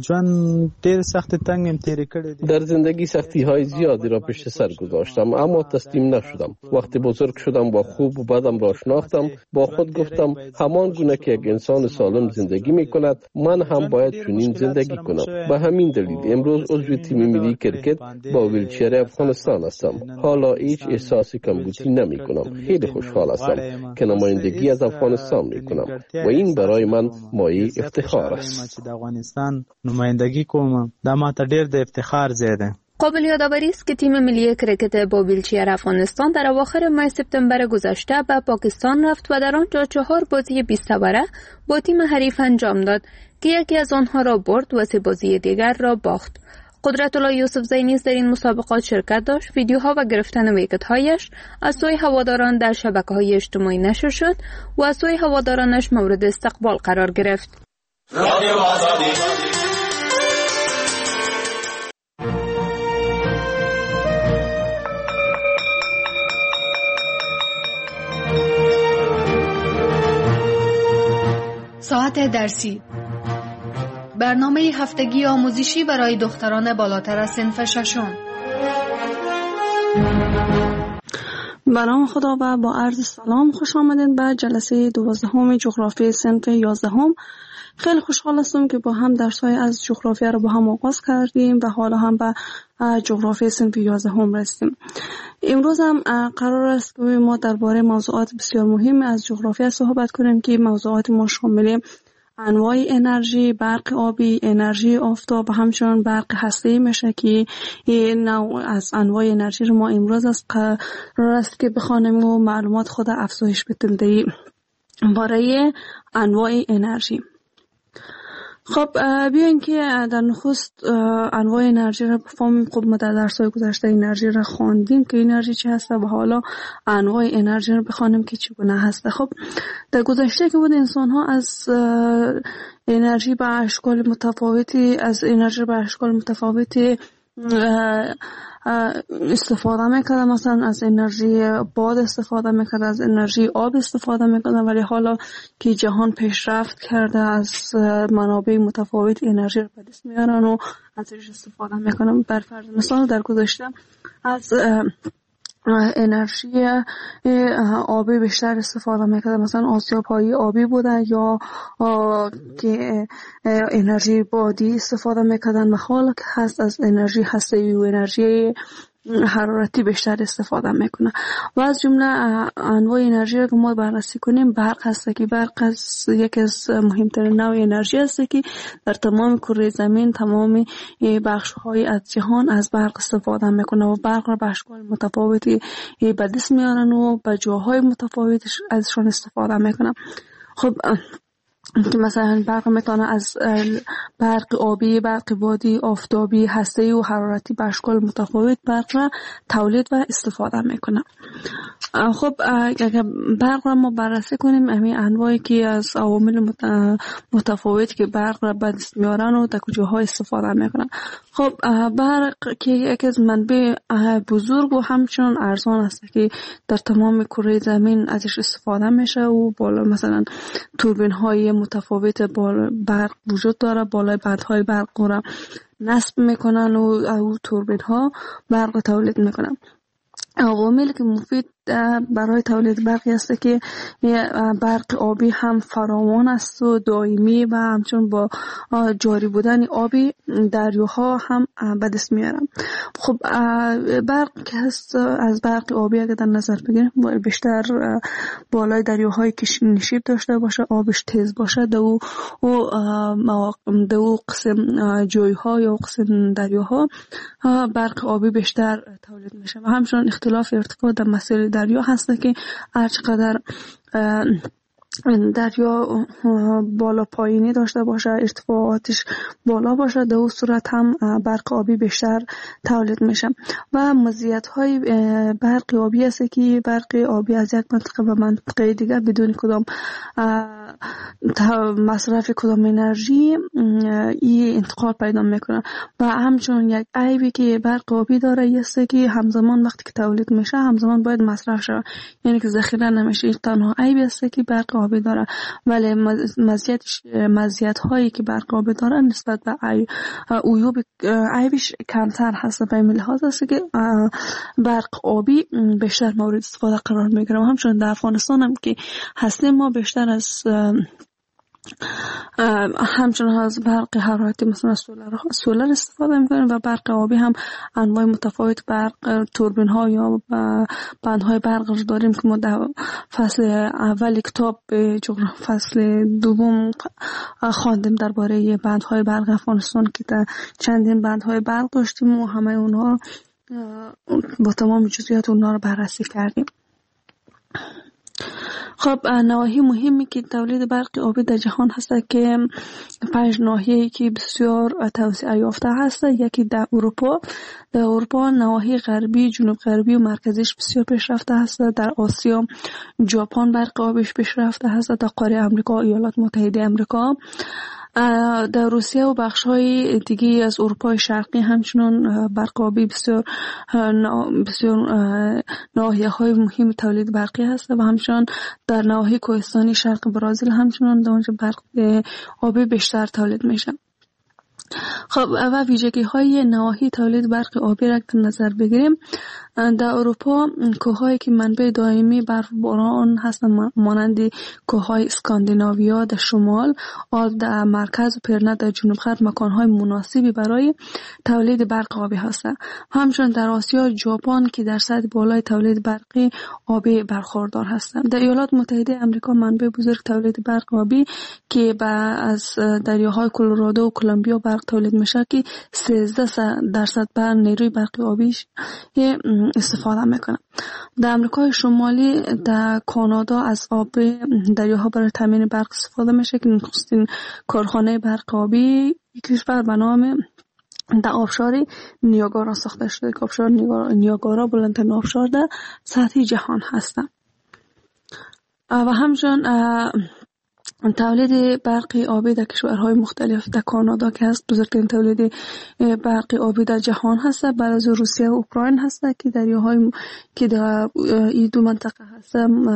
در زندگی سختی های زیادی را پشت سر گذاشتم اما تسلیم نشدم. وقتی بزرگ شدم و خوب و بدم را شناختم با خود گفتم همان گونه که یک انسان سالم زندگی می کند من هم باید چنین زندگی کنم. به همین دلیل امروز عضو تیم ملی کرکت با ویلچر افغانستان هستم. حالا هیچ احساس کمبودی نمی کنم. خیلی خوشحال هستم که نمایندگی از افغانستان می کنم و این برای من مایه افتخار است. نمایندگی کوم دا ماته ډیر د افتخار ځای ده. قابل یادآوری است که تیم ملی کرکت با ویلچر افغانستان در اواخر ماه سپتامبر گذشته به پاکستان رفت و در آنجا چهار بازی بیست اوره با تیم حریف انجام داد که یکی از آنها را برد و سه بازی دیگر را باخت. قدرت‌الله یوسفزئی نیز در این مسابقات شرکت داشت. ویدیوها و گرفتن ویکت‌هایش از سوی هواداران در شبکه‌های اجتماعی نشر شد و از سوی هوادارانش مورد استقبال قرار گرفت. رادیو آزادی. ساعت درسی، برنامه هفتگی آموزشی برای دختران بالاتر از صنف ششم. به نام خدا و با عرض سلام خوش آمدین به جلسه دوازدهم جغرافی صنف یازدهم. خیلی خوشحال هستم که با هم درس‌های از جغرافیا رو با هم آغاز کردیم و حالا هم به جغرافی صنف یازدهم رسیدیم. امروز هم قرار است که ما درباره موضوعات بسیار مهم از جغرافیا صحبت کنیم که موضوعات ما شامل انواع انرژی، برق آبی، انرژی آفتاب و همچنین برق هسته‌ای میشه که این نوع از انواع انرژی رو ما امروز از قرار است که بخوانیم و معلومات خود افزایش بدیم برای انواع انرژی. خب بیاین که در نخست انواع انرژی را بفهمیم. خب ما در درس‌های گذشته انرژی را خواندیم که انرژی چی هست و حالا انواع انرژی را بخوانیم که چگونه هست. خب در گذشته که بود انسان ها از انرژی به اشکال متفاوتی از انرژی به اشکال متفاوتی استفاده میکرده، مثلا از انرژی باد استفاده میکرده، از انرژی آب استفاده میکرده، ولی حالا که جهان پیشرفت کرده از منابع متفاوت انرژی رو به دست میارن و ازش استفاده میکنن. بر فرض مثال در گذشته از انرژی آبی بیشتر استفاده میکرده، مثلا آسیاب‌های آبی بوده یا که انرژی بادی استفاده میکردن و حالا که هست از انرژی هسته‌ای و انرژی حرارتی بیشتر استفاده میکنه. و از جمله انواع انرژی رو که ما بررسی کنیم برق هست که برق از یکی از مهمترین نوع انرژی است که در تمام کره زمین تمام بخش های از جهان از برق استفاده میکنه و برق را به اشکال متفاوتی به دست میارن و به جاهای متفاوت ازشون استفاده میکنن. خب که مثلا برق میتونه از برق آبی، برق بادی، آفتابی، هسته‌ای و حرارتی به اشکال متفاوت برق را تولید و استفاده میکنه. خب اگر برق را ما بررسی کنیم، همین انواعی که از عوامل متفاوت که برق را به دست میارن و در کجاها استفاده میکنن. خب برق که یکی از منبع بزرگ و همچنان ارزان است که در تمام کره زمین ازش استفاده میشه و بالا مثلا توربین های متفاوت برق وجود داره، بالای بندهای برق را نصب میکنن و او توربین ها برق تولید میکنن. عواملی که مفید برای تولید برق است که برق آبی هم فراوان است و دائمی و همچنین با جاری بودن آبی دریاها هم به دست میارن. خب برق که هست از برق آبی اگر در نظر بگیریم بیشتر بالای دریاهای که نشیب داشته باشه، آبش تیز باشه، دو دو قسم جایها یا قسم دریاها برق آبی بیشتر تولید میشه و همچنین اختلاف ارتفاع در مسیر دریا هست که هر چقدر دریا بالا پایینی داشته باشه، ارتفاعاتش بالا باشه، در اون صورت هم برق آبی بیشتر تولید میشه. و مزیت‌های برق آبی است که برق آبی از یک منطقه به منطقه دیگر بدون کدام مصرف کدام انرژی این انتقال پیدا میکنه. و همچنین یک عیبی که برق آبی داره است که همزمان وقتی که تولید میشه همزمان باید مصرف شه، یعنی که ذخیره نمیشه. این تنها عیبی است که برق آبی داره، ولی مزیت مزیت هایی که برق آبی داره نسبت به عیوب عیبش کمتر هست. به این لحاظ است که برق آبی بیشتر مورد استفاده قرار میگیره. و همچنین در افغانستان هم که هستیم ما بیشتر از همچنین از برق حرارتی مثلا سولر سولر استفاده میکنیم و برق آبی هم انواع متفاوت برق توربین ها یا بند های برق رو داریم که ما در فصل اول کتاب جغرافی فصل دوم خواندیم درباره بند های برق افغانستان که در چندین بند های برق داشتیم و همه اونها با تمام جزئیات اونها رو بررسی کردیم. خب نواحی مهمی که تولید برق آبی در جهان هست که پنج ناحیه‌ای که بسیار توسعه یافته هست. یکی در اروپا، در اروپا نواحی غربی، جنوب غربی و مرکزیش بسیار پیشرفته هست. در آسیا ژاپن برق آبیش پیشرفته هست. در قاره آمریکا، ایالات متحده آمریکا. در روسیه و بخش‌های دیگه از اروپای شرقی همچنان برق آبی بسیار بسیار ناحیه‌های مهم تولید برقی هست و همچنان در نواحی کوهستانی شرق برزیل همچنان در اونجا برق آبی بیشتر تولید میشه. خب و ویژگی های نواحی تولید برق آبی را در نظر بگیریم. در اروپا کوههایی که منبع دائمی برف باران هستند مانند کوههای اسکاندیناویا در شمال، آلپ در مرکز و پیرنه در جنوب غرب مکانهای مناسبی برای تولید برق آبی هستند. همچنین در آسیا ژاپن که در سطح بالای تولید برقی آبی برخوردار هستند. در ایالات متحده آمریکا منبع بزرگ تولید برق آبی که از دریاهای کلرادو و کلمبیا برق تولید میشه که سیزده درصد بر نیروی برق آبیش استفاده میکنه. در آمریکای شمالی در کانادا از آب دریاها برای تامین برق استفاده میشه که نخستین کارخانه برق آبی کشور به نام در آبشار نیاگارا ساخته شده که آبشار نیاگارا بلندترین آبشار در سطح جهان هست. و همچنین تولید برق آبی در کشورهای مختلف، در کانادا که هست بزرگترین تولید برق آبی در جهان هست، بعد از روسیه و اوکراین هست که دریاهای که در این دو منطقه هست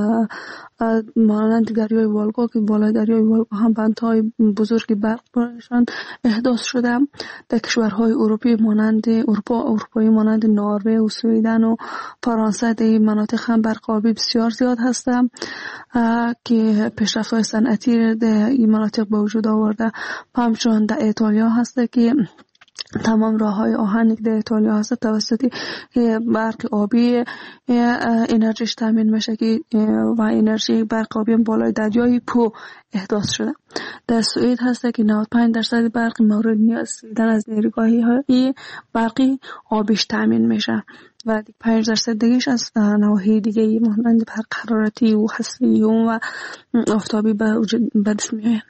مانند دریای والگا که بالای دریای والگا هم بندهای بزرگی برق برایشان احداث شده. در کشورهای اروپی مانند اروپا اروپایی مانند نروژ و سوئدن و فرانسه در مناطق هم برق آبی بسیار زیاد هست که پیشرفت‌های صنعتی در این مناطق به وجود آورده. همچنین در ایتالیا هست که تمام راه‌های آهن در ایتالیا هست توسط برق آبی انرژیش تامین میشه که و انرژی برق آبی بالای دریای پو احداث شده. در سوئد هست که نود و پنج درصد برق مورد نیاز در از نیروگاهی برقی آبیش تامین میشه و پنج درصد دیگهش از نواحی دیگه مانند برق حرارتی و هسته‌ای و آفتابی به دست میاد.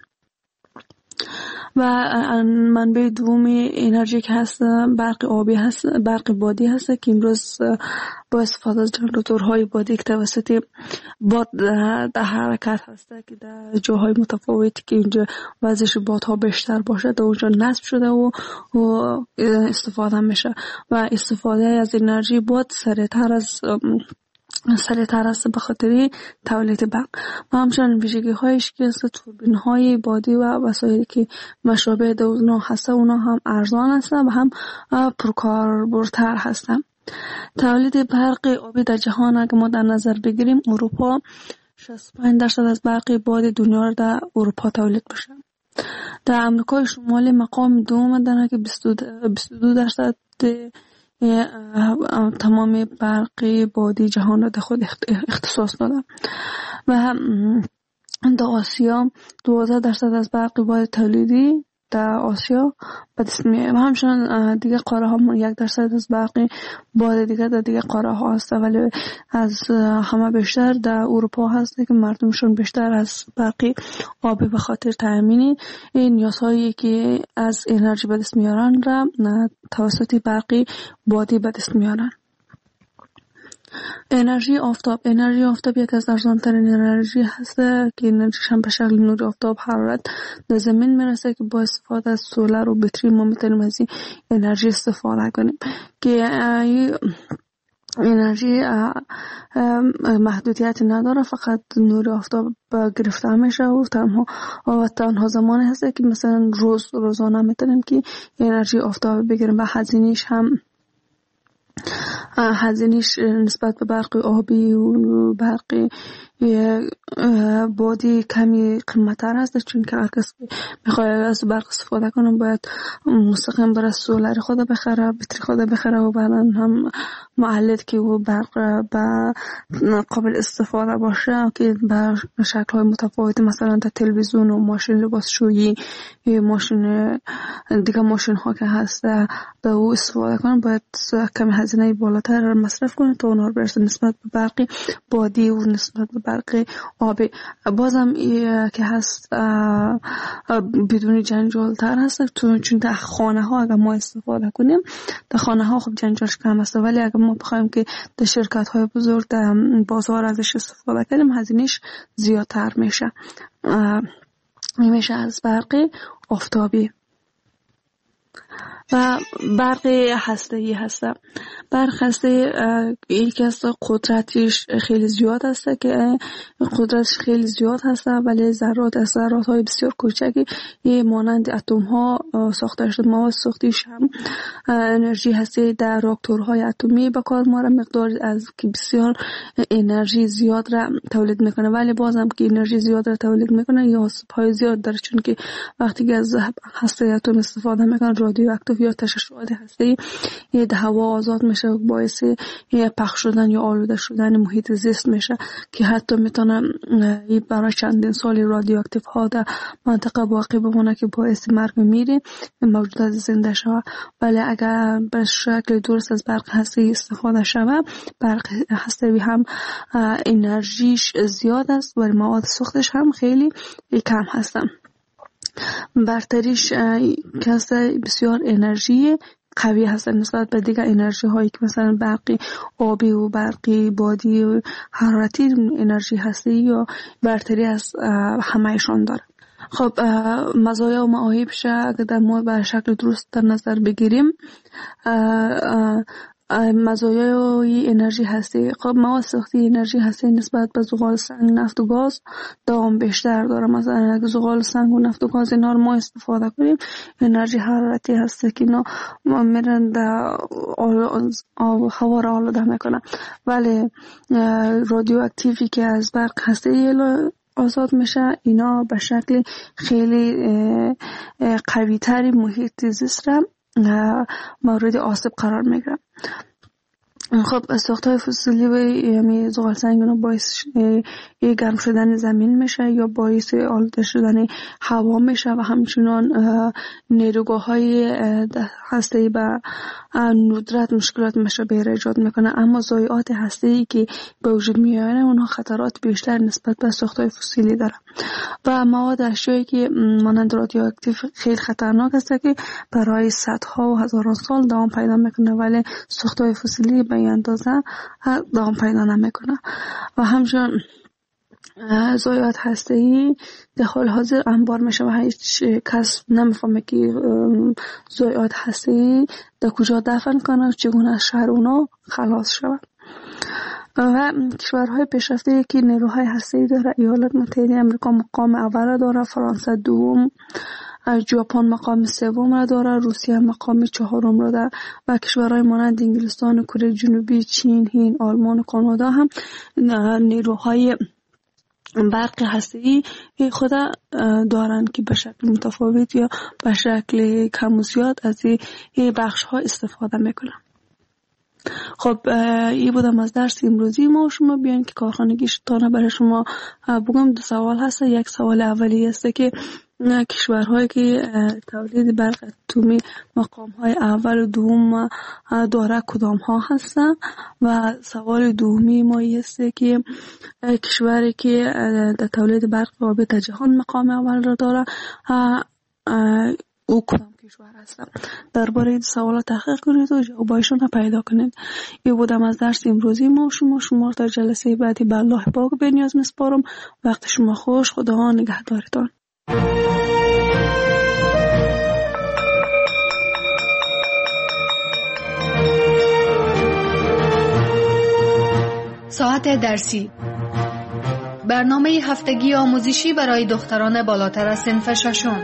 و منبع دومی انرژی که هست برق آبی هست، برق بادی هست که امروز با استفاده از جنراتورهای بادی که توسط باد در حرکت هست که در جاهای متفاوتی که اینجا وزش بادها بیشتر باشه در اونجا نصب شده و, و استفاده میشه و استفاده از انرژی باد سریعتر از سریعتر است به خاطر تولید برق و همچنین ویژگی هایش که است توربین های بادی و وسایلی که مشابه در اونا هست اونا هم ارزان هستند و هم پرکاربردتر هستند. تولید برق آبی در جهان اگر ما در نظر بگیریم اروپا شصت و پنج درصد از برق باد دنیا را در اروپا تولید میشه. در آمریکای شمالی مقام دوم دارند که بیست و دو درصد تمام برق بادی جهان را در خود اختصاص داده و در آسیا دوازده درصد از برق باد تولیدی در آسیا به دست میاد و همچنین دیگه قاره ها یک درصد از برق باد دیگه در دیگه قاره ها هست ولی از همه بیشتر در اروپا هست که مردمشون بیشتر از برق آبی به خاطر تامین این نیازهایی که از انرژی به دست میارن را توسط برق بادی به دست میارن. انرژی آفتاب انرژی آفتاب یک از ارزان‌ترین انرژی هست که انرژیش هم به شکل نور آفتاب حرارت در زمین میرسه که با استفاده از سولر و بطری ما میتونیم از این انرژی استفاده کنیم که انرژی محدودیت نداره، فقط نور آفتاب گرفته میشه و تنها و تنها زمانی هست که مثلا روز روزانه میتونیم که انرژی آفتاب بگیریم و هزینه‌اش هم هزینه‌اش نسبت به برق آبی و برق بادی کمی قیمت‌تر هست چون که هر کس میخواد از برق استفاده کنه باید مستقیم بر سولر خود بخره، بطری خود بخره و بعدا هم معلد که و برق به قابل استفاده باشه که به شکل‌های متفاوت مثلا در تلویزیون و ماشین لباسشویی ماشین دیگه ماشین ها که هست در او استفاده کنه باید کمی هزینه بالاتر مصرف کنه تا اونها برسه نسبت به برق بادی و نسبت به برق آبی. بازم که هست بدون جنجال تر هست، چون در خانه ها اگر ما استفاده کنیم، در خانه ها خب جنجالش کم است، ولی اگر ما بخوایم که در شرکت های بزرگ در بازار ازش استفاده کنیم هزینه‌اش زیادتر میشه. میشه از برق آفتابی و برق هسته‌ای هست. برق هسته‌ای یکی از قدرتش خیلی زیاد هست که قدرتش خیلی زیاد هست، ولی ذرات از ذرات های بسیار کوچکی یه مانند اتم ها ساخته شده. مواد ساختیش هم انرژی هسته در راکتورهای اتمی به کار میبره، مقدار از که بسیار انرژی زیاد را تولید میکنه، ولی بازم که انرژی زیاد را تولید میکنه یا آسیب‌های زیاد داره، چون که وقتی که از هسته اتم استفاده میکنن رادیواکتیو یا تشعشعات هسته‌ای یه هوا آزاد میشه، باعث یه پخش شدن یا آلوده شدن محیط زیست میشه که حتی میتونه برای چندین سال رادیواکتیو ها در منطقه باقی بمونه که باعث مرگ میری موجودات زنده شود. ولی اگر به شکل درست از برق هسته‌ای استفاده شود، برق هسته‌ای هم انرژیش زیاد است ولی مواد ساختش هم خیلی کم هستن. برتریش که هست بسیار انرژی قوی هست نسبت به دیگر انرژی هایی که مثلا برقی آبی و برقی بادی و حرارتی انرژی هستی یا برتری از همهشان داره. خب مزایا و معایبش اگر در ما به شکل درست در نظر بگیریم، مزایای انرژی هستی، خب مواد ساختی انرژی هستی نسبت به زغال سنگ، نفت و گاز دوام بیشتر داره. مثلا اگه زغال سنگ و نفت و گاز اینا رو ما استفاده کنیم، انرژی حرارتی هستی که اینا میرن در هوا را آلوده میکنن، ولی رادیواکتیوی که از برق هستی آزاد میشه اینا به شکل خیلی قوی تری محیط زیست را مورد آسیب قرار میگیره. خب ساخت‌های فسیلی و یعنی زغال سنگ رو باعث گرم شدن زمین میشه یا باعث آلوده شدن هوا میشه و همچنان نیروگاه‌های هسته‌ای به ندرت مشکلات میشه به ایجاد میکنه. اما ضایعات هسته‌ای که به وجود میاد اونها خطرات بیشتر نسبت به ساخت‌های فسیلی داره و مواد اشیایی که مانند رادیواکتیو خیلی خطرناک است که برای صدها و هزاران سال دوام پیدا میکنه، ولی ساخت‌های فسیلی به این اندازه دوام پیدا نمیکنه. و همچنان ضایعات هسته‌ای در حال حاضر انبار میشه و هیچ کس نمیفهمه که ضایعات هسته‌ای در کجا دفن کنه، چگونه از شهر اونا خلاص شود. و کشورهای پیشرفته که نیروهای هسته‌ای داره، ایالات متحده آمریکا مقام اول داره، فرانسه دوم، ژاپن مقام سوم را داره، روسیه مقام چهارم را داره و کشورهای مانند انگلستان، کره جنوبی، چین، هند، آلمان و کانادا هم نیروهای برق هسته‌ای خود دارن که به شکل متفاوت یا به شکل کم و زیاد از این بخش ها استفاده میکنن. خب این بودم از درس امروزی ما. شما بیان که کارخانگی شتانه برای شما بگم. دو سوال هست. یک سوال اولی است که کشورهایی که تولید برق اتمی مقام های اول و دوم داره کدام ها هستن و سوال دومی ما است که کشوری که در تولید برق آبی در جهان مقام اول را داره او کدام کشور هستن. درباره این سوالات تحقیق کنید و جوابایشون را پیدا کنید. این بودم از درس امروزی ما. شما شما تا جلسه بعدی به الله پاک به نیاز میسپارم. وقت شما خوش. خدا نگهدارتان. ساعت درسی، برنامه هفتگی آموزشی برای دختران بالاتر از صنف ششم.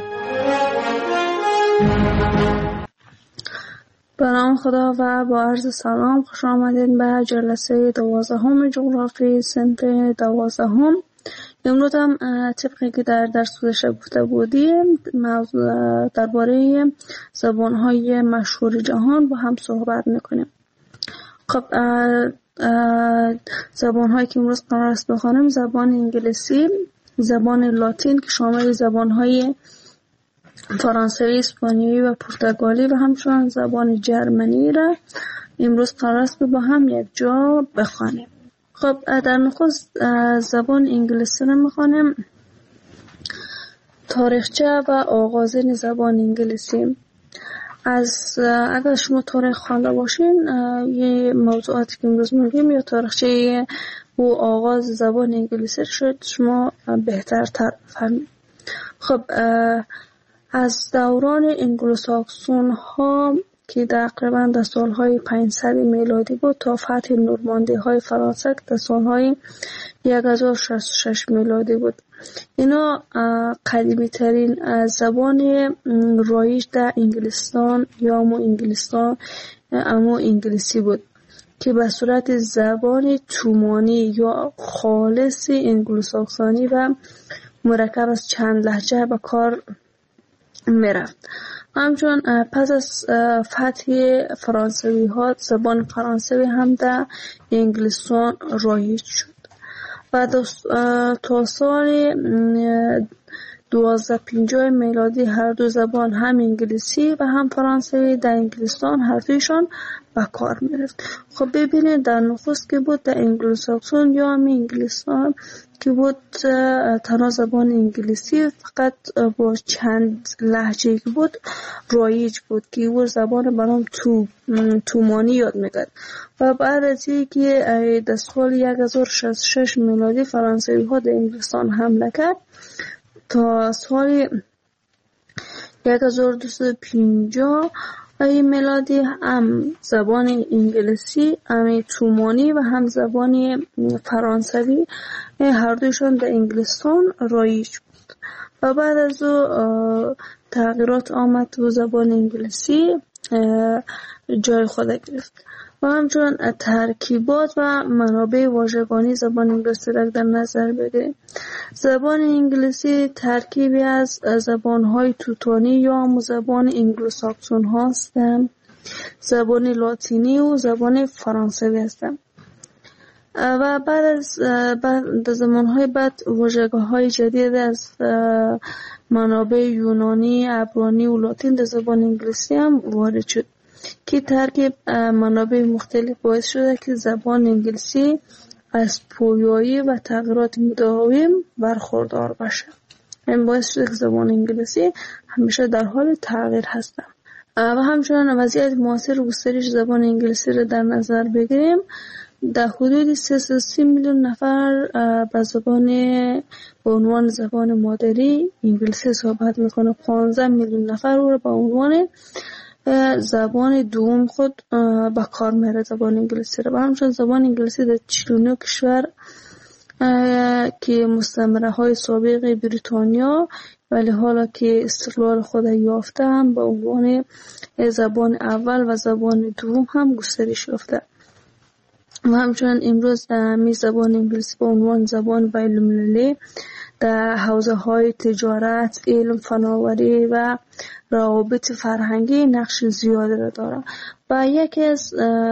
به نام خدا و با عرض سلام خوش آمدید به جلسه دوازدهم جغرافی صنف دوازدهم. امروز هم طبقی که در درس گذشته گفته بودیم موضوع درباره زبان‌های مشهور جهان با هم صحبت میکنیم. خب زبان‌هایی که امروز قرار است بخوانیم زبان انگلیسی، زبان لاتین که شامل زبان‌های فرانسوی، اسپانیایی و پرتغالی و همچنین زبان جرمنی را امروز قرار است با هم یک جا بخوانیم. خب در نخست زبان انگلیسی رو میخوانیم. تاریخچه و آغازین زبان انگلیسی. از اگر شما تاریخ خوانده باشین، یه موضوعاتی که امروز میگیم یا تاریخچه و آغاز زبان انگلیسی شد شما بهتر تر فهمید. خب از دوران انگلوساکسون ها که تقریبا در سالهای پانصد میلادی بود تا فتح نورماندی های فرانسه که در سالهای هزار و شصت و شش میلادی بود. اینا قدیمی ترین زبان رایج در انگلستان یا امو انگلستان امو انگلیسی بود که به صورت زبان تومانی یا خالص انگلوساکسونی و مرکب از چند لهجه به کار میرفت. همچون پس از فتح فرانسوی ها زبان فرانسوی هم در انگلستان رایج شد و تا سال دوازده پنجاه میلادی هر دو زبان هم انگلیسی و هم فرانسوی در انگلستان هر دویشان به کار میرفت. خب ببینید در نخست که بود در انگلوساکسون یا هم انگلستان که بود تنها زبان انگلیسی فقط با چند لهجه که بود رایج بود که او زبان برام تو تومانی یاد میکرد و بعد از اینکه در سال هزار و شصت و شش میلادی فرانسوی ها در انگلستان حمله کرد تا سال هزار و دویست و پنجاه میلادی هم زبان انگلیسی هم تومانی و هم زبان فرانسوی هر دوشان در انگلستان رایج بود و بعد از او تغییرات آمد و زبان انگلیسی جای خود گرفت و همچنان ترکیبات و منابع واژگانی زبان انگلیسی را در نظر بگیریم. زبان انگلیسی ترکیبی از زبان‌های توتانی یا هم زبان انگلوساکسون هستند، زبان لاتینی و زبان فرانسوی هستند و بعد از بعد زمانهای بعد واژگاه‌های جدید از منابع یونانی، عبرانی و لاتین در زبان انگلیسی هم وارد شد که ترکیب منابع مختلف باعث شده که زبان انگلیسی از پویایی و تغییرات مداوم برخوردار باشه. این باعث شده که زبان انگلیسی همیشه در حال تغییر هست و همچنان وضعیت معاصر و گسترش زبان انگلیسی را در نظر بگیریم. در حدود سیصد و سی میلیون نفر به زبان به عنوان زبان مادری انگلیسی صحبت میکنه. پانزده میلیون نفر او را به عنوان زبان دوم خود به کار میره زبان انگلیسی را و همچنین زبان انگلیسی در چهل و نه کشور که مستعمره های سابق بریتانیا ولی حالا که استقلال خود یافته هم به عنوان زبان اول و زبان دوم هم گسترش یافته و همچنین امروز می زبان انگلیسی به عنوان زبان بین‌المللی در حوزه های تجارت، علم، فناوری و روابط فرهنگی نقش زیادی را دارد و یکی از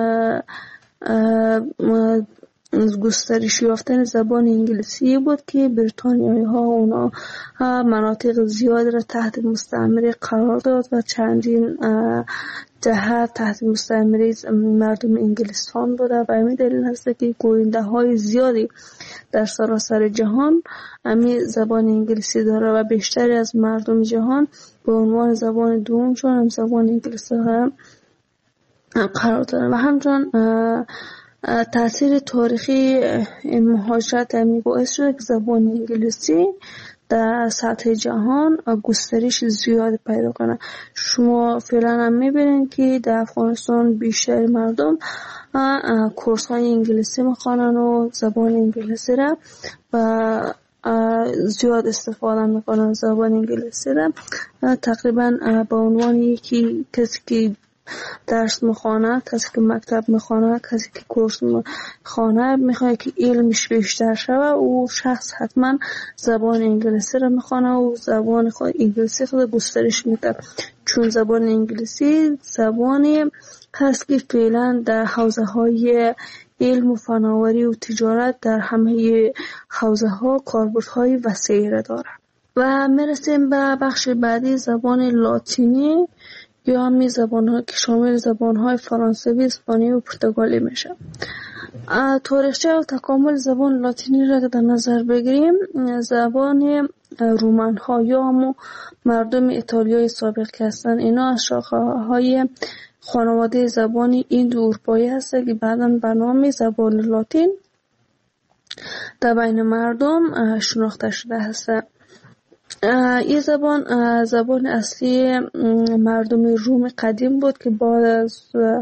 گسترش یافتن زبان انگلیسی بود که بریتانیایی ها اونا مناطق زیادی را تحت مستعمره قرار داد و چندین دهه تحت مستعمره مردم انگلستان بوده و همین دلیل هست که گوینده های زیادی در سراسر جهان همین زبان انگلیسی داره و بیشتری از مردم جهان به عنوان زبان دومشون هم زبان انگلیسی هم قرار داره و همچنان تأثیر تاریخی مهاجرت همی باعث شده که زبان انگلیسی در سطح جهان گسترش زیاد پیدا کنه. شما فعلا هم میبینید که در افغانستان بیشتر مردم کورس های انگلیسی میخوانن و زبان انگلیسی را و زیاد استفاده میکنن زبان انگلیسی را تقریبا به عنوان یکی کسی که درس میخوانه، کسی که مکتب میخوانه، کسی که کورس میخوانه میخواد که علمش بیشتر شوه و شخص حتما زبان انگلیسی را میخوانه و زبان خود انگلیسی خود گسترش میده چون زبان انگلیسی زبانی هست که فعلا در حوزه های علم و فناوری و تجارت در همه حوزه ها کاربردهای وسیعی را داره و میرسیم به بخش بعدی زبان لاتینی یا همی زبان ها که شامل زبان های فرانسوی، اسپانیایی و پرتغالی میشه. تاریخچه و تکامل زبان لاتینی را در نظر بگیریم، زبان رومن ها یا همون مردم ایتالیای سابق که هستن، اینا از شاخه های خانواده زبانی ایندو اروپایی هست که بعداً به نام زبان لاتین در بین مردم شناخته شده هست. این زبان زبان اصلی مردم روم قدیم بود که بعد از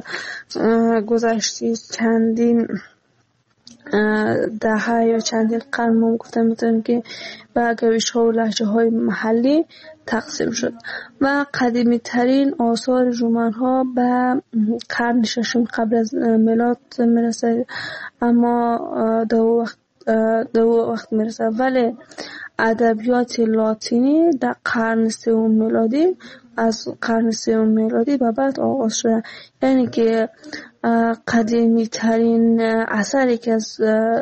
گذشته چندین دهه یا چندین قرن ما گفتم میتونیم که به گویش ها و لهجه های محلی تقسیم شد و قدیمی ترین آثار رومن ها به قرن ششم قبل از میلاد میرسه، اما دو وقت دو وقت میرسه، ولی ادبیات لاتینی در قرن سوم میلادی از قرن سوم میلادی به بعد آغاز شده. یعنی که قدیمی ترین اثری که از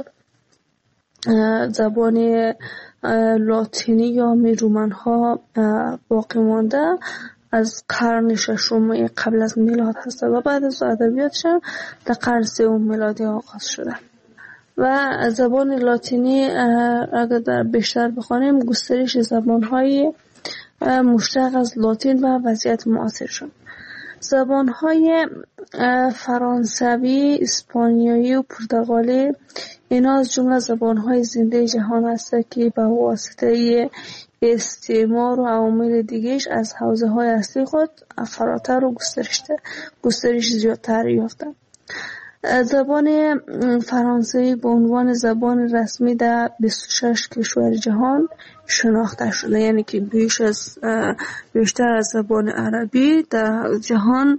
زبان لاتینی یا رومن ها باقی مانده از قرن ششم قبل از میلاد هست و بعد از ادبیاتش در قرن سوم میلادی آغاز شده. و زبان لاتینی اگر در بیشتر بخوانیم گسترش زبان‌های مشتق از لاتین و وضعیت معاصر شد. زبان‌های فرانسوی، اسپانیایی و پرتغالی اینا از جمله زبان‌های زنده جهان هست که به واسطه استعمار و عوامل دیگه‌اش از حوزه‌های اصلی خود فراتر و گسترش گسترش زیادتر یافته. زبان فرانسوی به عنوان زبان رسمی در بیست و شش کشور جهان شناخته شده، یعنی که بیش از بیشتر از زبان عربی در جهان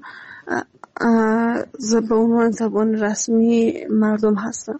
به عنوان زبان رسمی مردم هستند.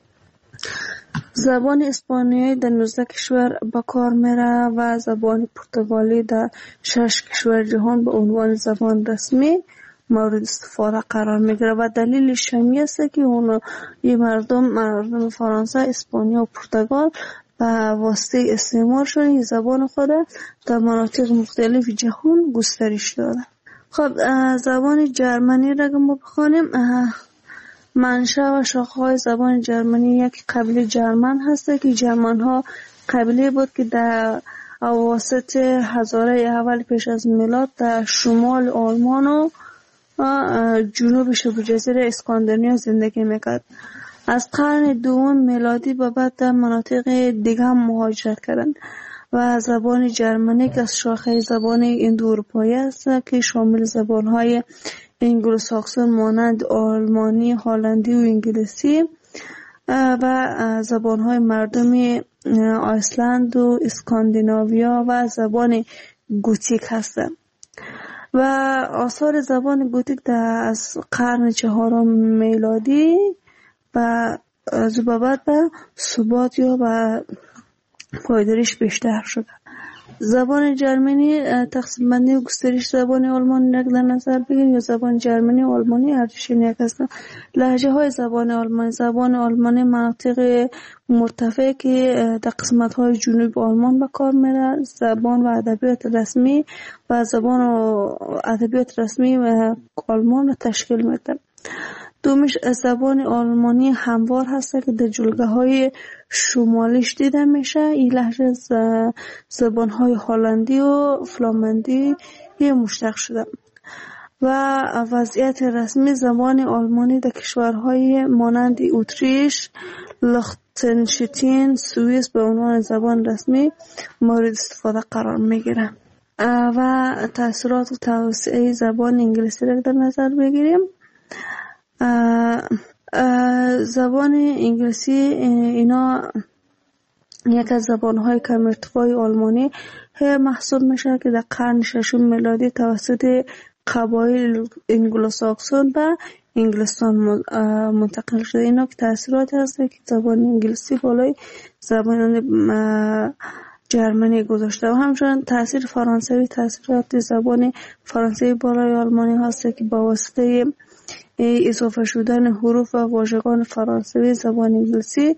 زبان اسپانیایی در نوزده کشور به کار میره و زبان پرتغالی در شش کشور جهان به عنوان زبان رسمی مورد استفاده قرار میگیره و دلیلش همی است که اون این مردم مردم فرانسه، اسپانیا و پرتغال به واسطه استعمار شدن زبان خود در مناطق مختلف جهان گسترش داده. خب زبان جرمنی را که ما بخوانیم، منشأ و شاخه‌های زبان جرمنی یک قبیله جرمن هست که جرمن ها قبیله بود که در اواسط هزاره اول پیش از میلاد در شمال آلمان و جنوب شبه جزیره اسکاندیناویا زندگی میکرد. از قرن دوم میلادی به بعد در مناطق دیگه هم مهاجرت کردند و زبان جرمنی که از شاخه زبان ایندو اروپایی است که شامل زبانهای انگلو ساکسون مانند آلمانی، هلندی و انگلیسی و زبانهای مردم آیسلند و اسکاندیناویا و زبان گوتیک هستند. و آثار زبان گوتیک در از قرن چهارم میلادی و از بعد به ثبات یا به پایداریش بیشتر شده. زبان جرمنی تقسیم بندی و گسترش زبان آلمانی را در نظر بگیریم یا زبان جرمنی و آلمانی ارتشین یک هستند. لهجه های زبان آلمانی، زبان آلمانی مناطق مرتفع که در قسمت های جنوب آلمان به کار میره، زبان و ادبیات رسمی و زبان و ادبیات رسمی آلمان را تشکیل میده. دومش زبان آلمانی هموار هست که در جلگه های شمالیش دیده میشه. این لهجه زبان های هلندی و فلامندی مشتق شده و وضعیت رسمی زبان آلمانی در کشورهای مانند اتریش، لیختنشتین، سوئیس به عنوان زبان رسمی مورد استفاده قرار میگیره. و تأثیرات و توسعه زبان انگلیسی را در نظر بگیریم. اه اه زبان انگلیسی اینا یک از زبانهای کم ارتفاعی آلمانی محسوب میشه که در قرن ششم میلادی توسط قبایل انگلو ساکسون به انگلستان منتقل شده. اینا که تأثیرات هست که زبان انگلیسی بالای زبان جرمنی گذاشته و همچنین تأثیر فرانسوی، تأثیرات زبان فرانسوی بالای آلمانی هست که با واسطه اضافه شدن حروف و واژگان فرانسوی زبان انگلیسی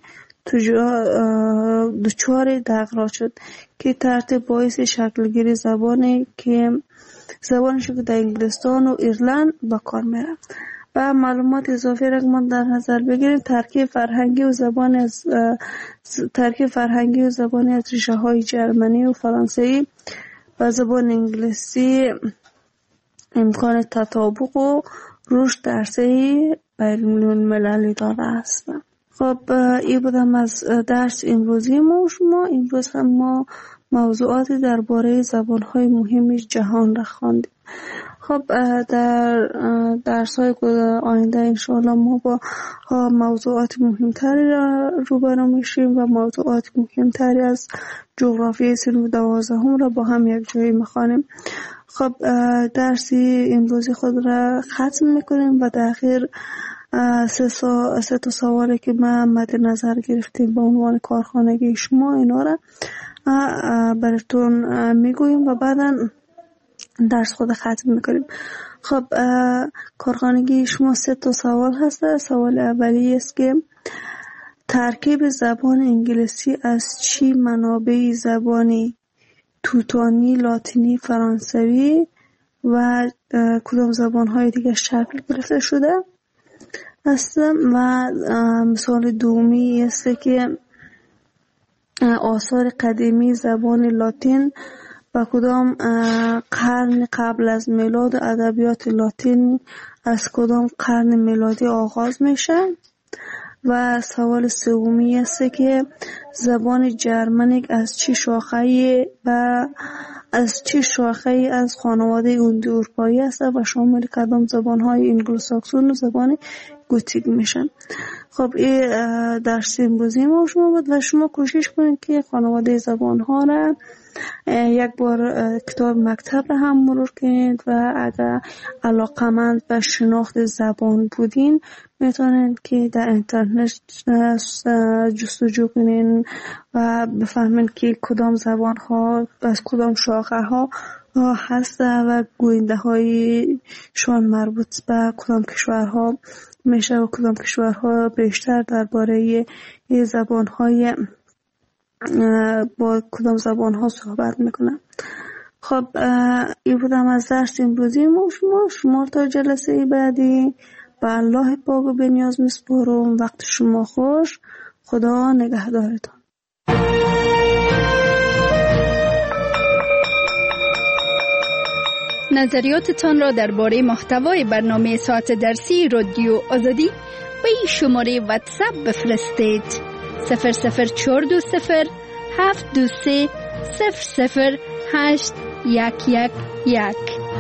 دچار دغدغه شد که ترتیب باعث شکلگیری زبانی که زبانش که در انگلستان و ایرلند به کار میره و معلومات اضافی را ما در نظر بگیریم، ترکیب فرهنگی و زبان از ترکیب فرهنگی و زبانی از ریشه های جرمنی و فرانسوی و زبان انگلیسی امکان تطابق و رشد درسی بین المللی داره است. خب این بودم از درس امروزی ما و شما. امروز هم ما موضوعاتی درباره زبان‌های مهم جهان را خواندیم. خب در درس‌های آینده انشاءالله ما با موضوعات مهمتری را روبرو میشیم و موضوعات مهمتری از جغرافیای صنف دوازدهم را با هم یک جایی میخوانیم. خب درسی امروزی خود را ختم میکنیم و در آخر سه, سا... سه تا سوالی که ما مد نظر گرفتیم به عنوان کارخانگی شما اینا را براتون میگوییم و بعدا درس خود ختم میکنیم. خب کارخانگی شما سه تا سوال هست. سوال اولی است که ترکیب زبان انگلیسی از چی منابع زبانی توتانی، لاتینی، فرانسوی و کدام زبان‌های دیگه شکل گرفته شده است؟ و مثال دومی است که آثار قدیمی زبان لاتین و کدام قرن قبل از میلاد ادبیات لاتین از کدام قرن میلادی آغاز میشه؟ و سوال سومی است که زبان جرمنیک از چه شاخه‌ای و از چه شاخه‌ای از خانواده اروپایی است و شامل کدام زبان‌های انگلوساکسون و زبان گوتیک میشن؟ خب این درس امروزی ما شما بود و شما کوشش کنید که خانواده زبان‌ها را یک بار کتاب مکتب را هم مرور کنید و اگر علاقمند به شناخت زبان بودین میتونید که در اینترنت جستجو کنین و بفهمین که کدام زبان ها از کدام شاخه ها هست و گوینده های شان مربوط به کدام کشورها میشه و کدام کشورها بیشتر درباره زبان های با کدام زبان ها صحبت میکنن. خب این بودم از درس امروزی ما شما شما تا جلسه بعدی به الله پاک و بنیاز میسپارم. وقت شما خوش. خدا نگهدارتان. نظریاتتان را درباره محتوای برنامه ساعت درسی رادیو آزادی به این شماره واتساپ بفرستید: صفر صفر چهار دو صفر هفت دو سه صفر صفر هشت یک یک یک.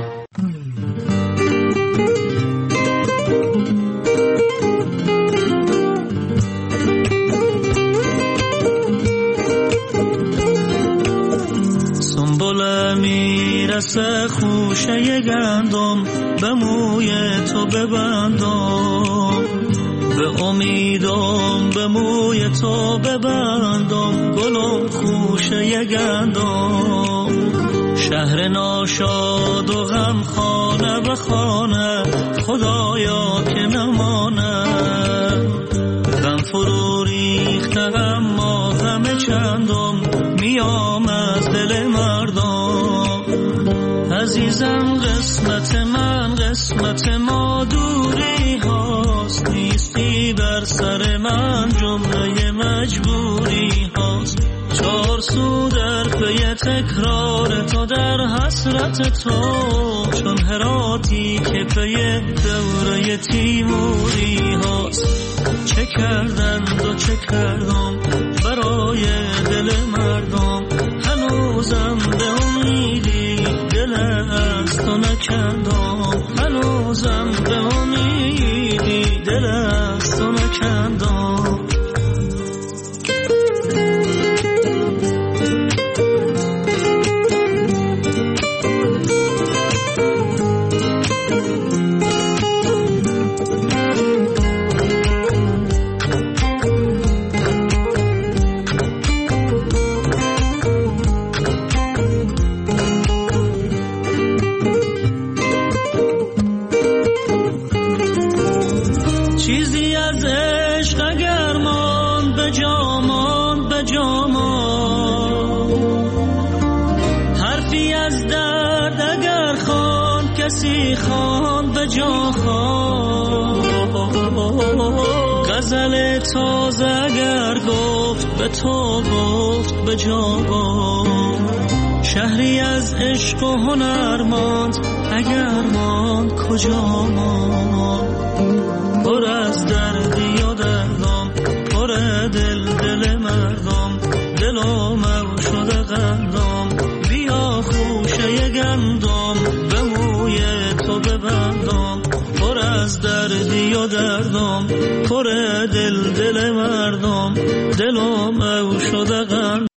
سنبله میرسه خوشه گندم به موی تو ببندم، به امیدم به موی تو ببندم، گلم خوشه گندم. شهر ناشاد و غم خانه به خانه خدایا که نمانه، غم فرو ریخته اما غم چندم میام از دل مردم. عزیزم قسمت من قسمت ما دوری هاست، نیستی بر سر من جمله مجبوری هاست. چار سو در پی تکرار تو در حسرت تو، چون هراتی که پی دوره تیموری هاست. چه کردند و چه کردم برای دل مردم، هنوزم به امیدی دل از تو نکندم، هنوزم به امیدی دل از تو نکندم. کسی خوان به جا خوان، غزل تازه اگر گفت به تو گفت به جا گفت شهری از عشق و هنر ماند اگر ماند کجا ماند پر از دردی و دردم پر دل دل مردم دلم او شده قندم بیا خوشه گندم به موی تو ببندم پر از دردی و دردم پر دل دل مردم دلم او شده قندم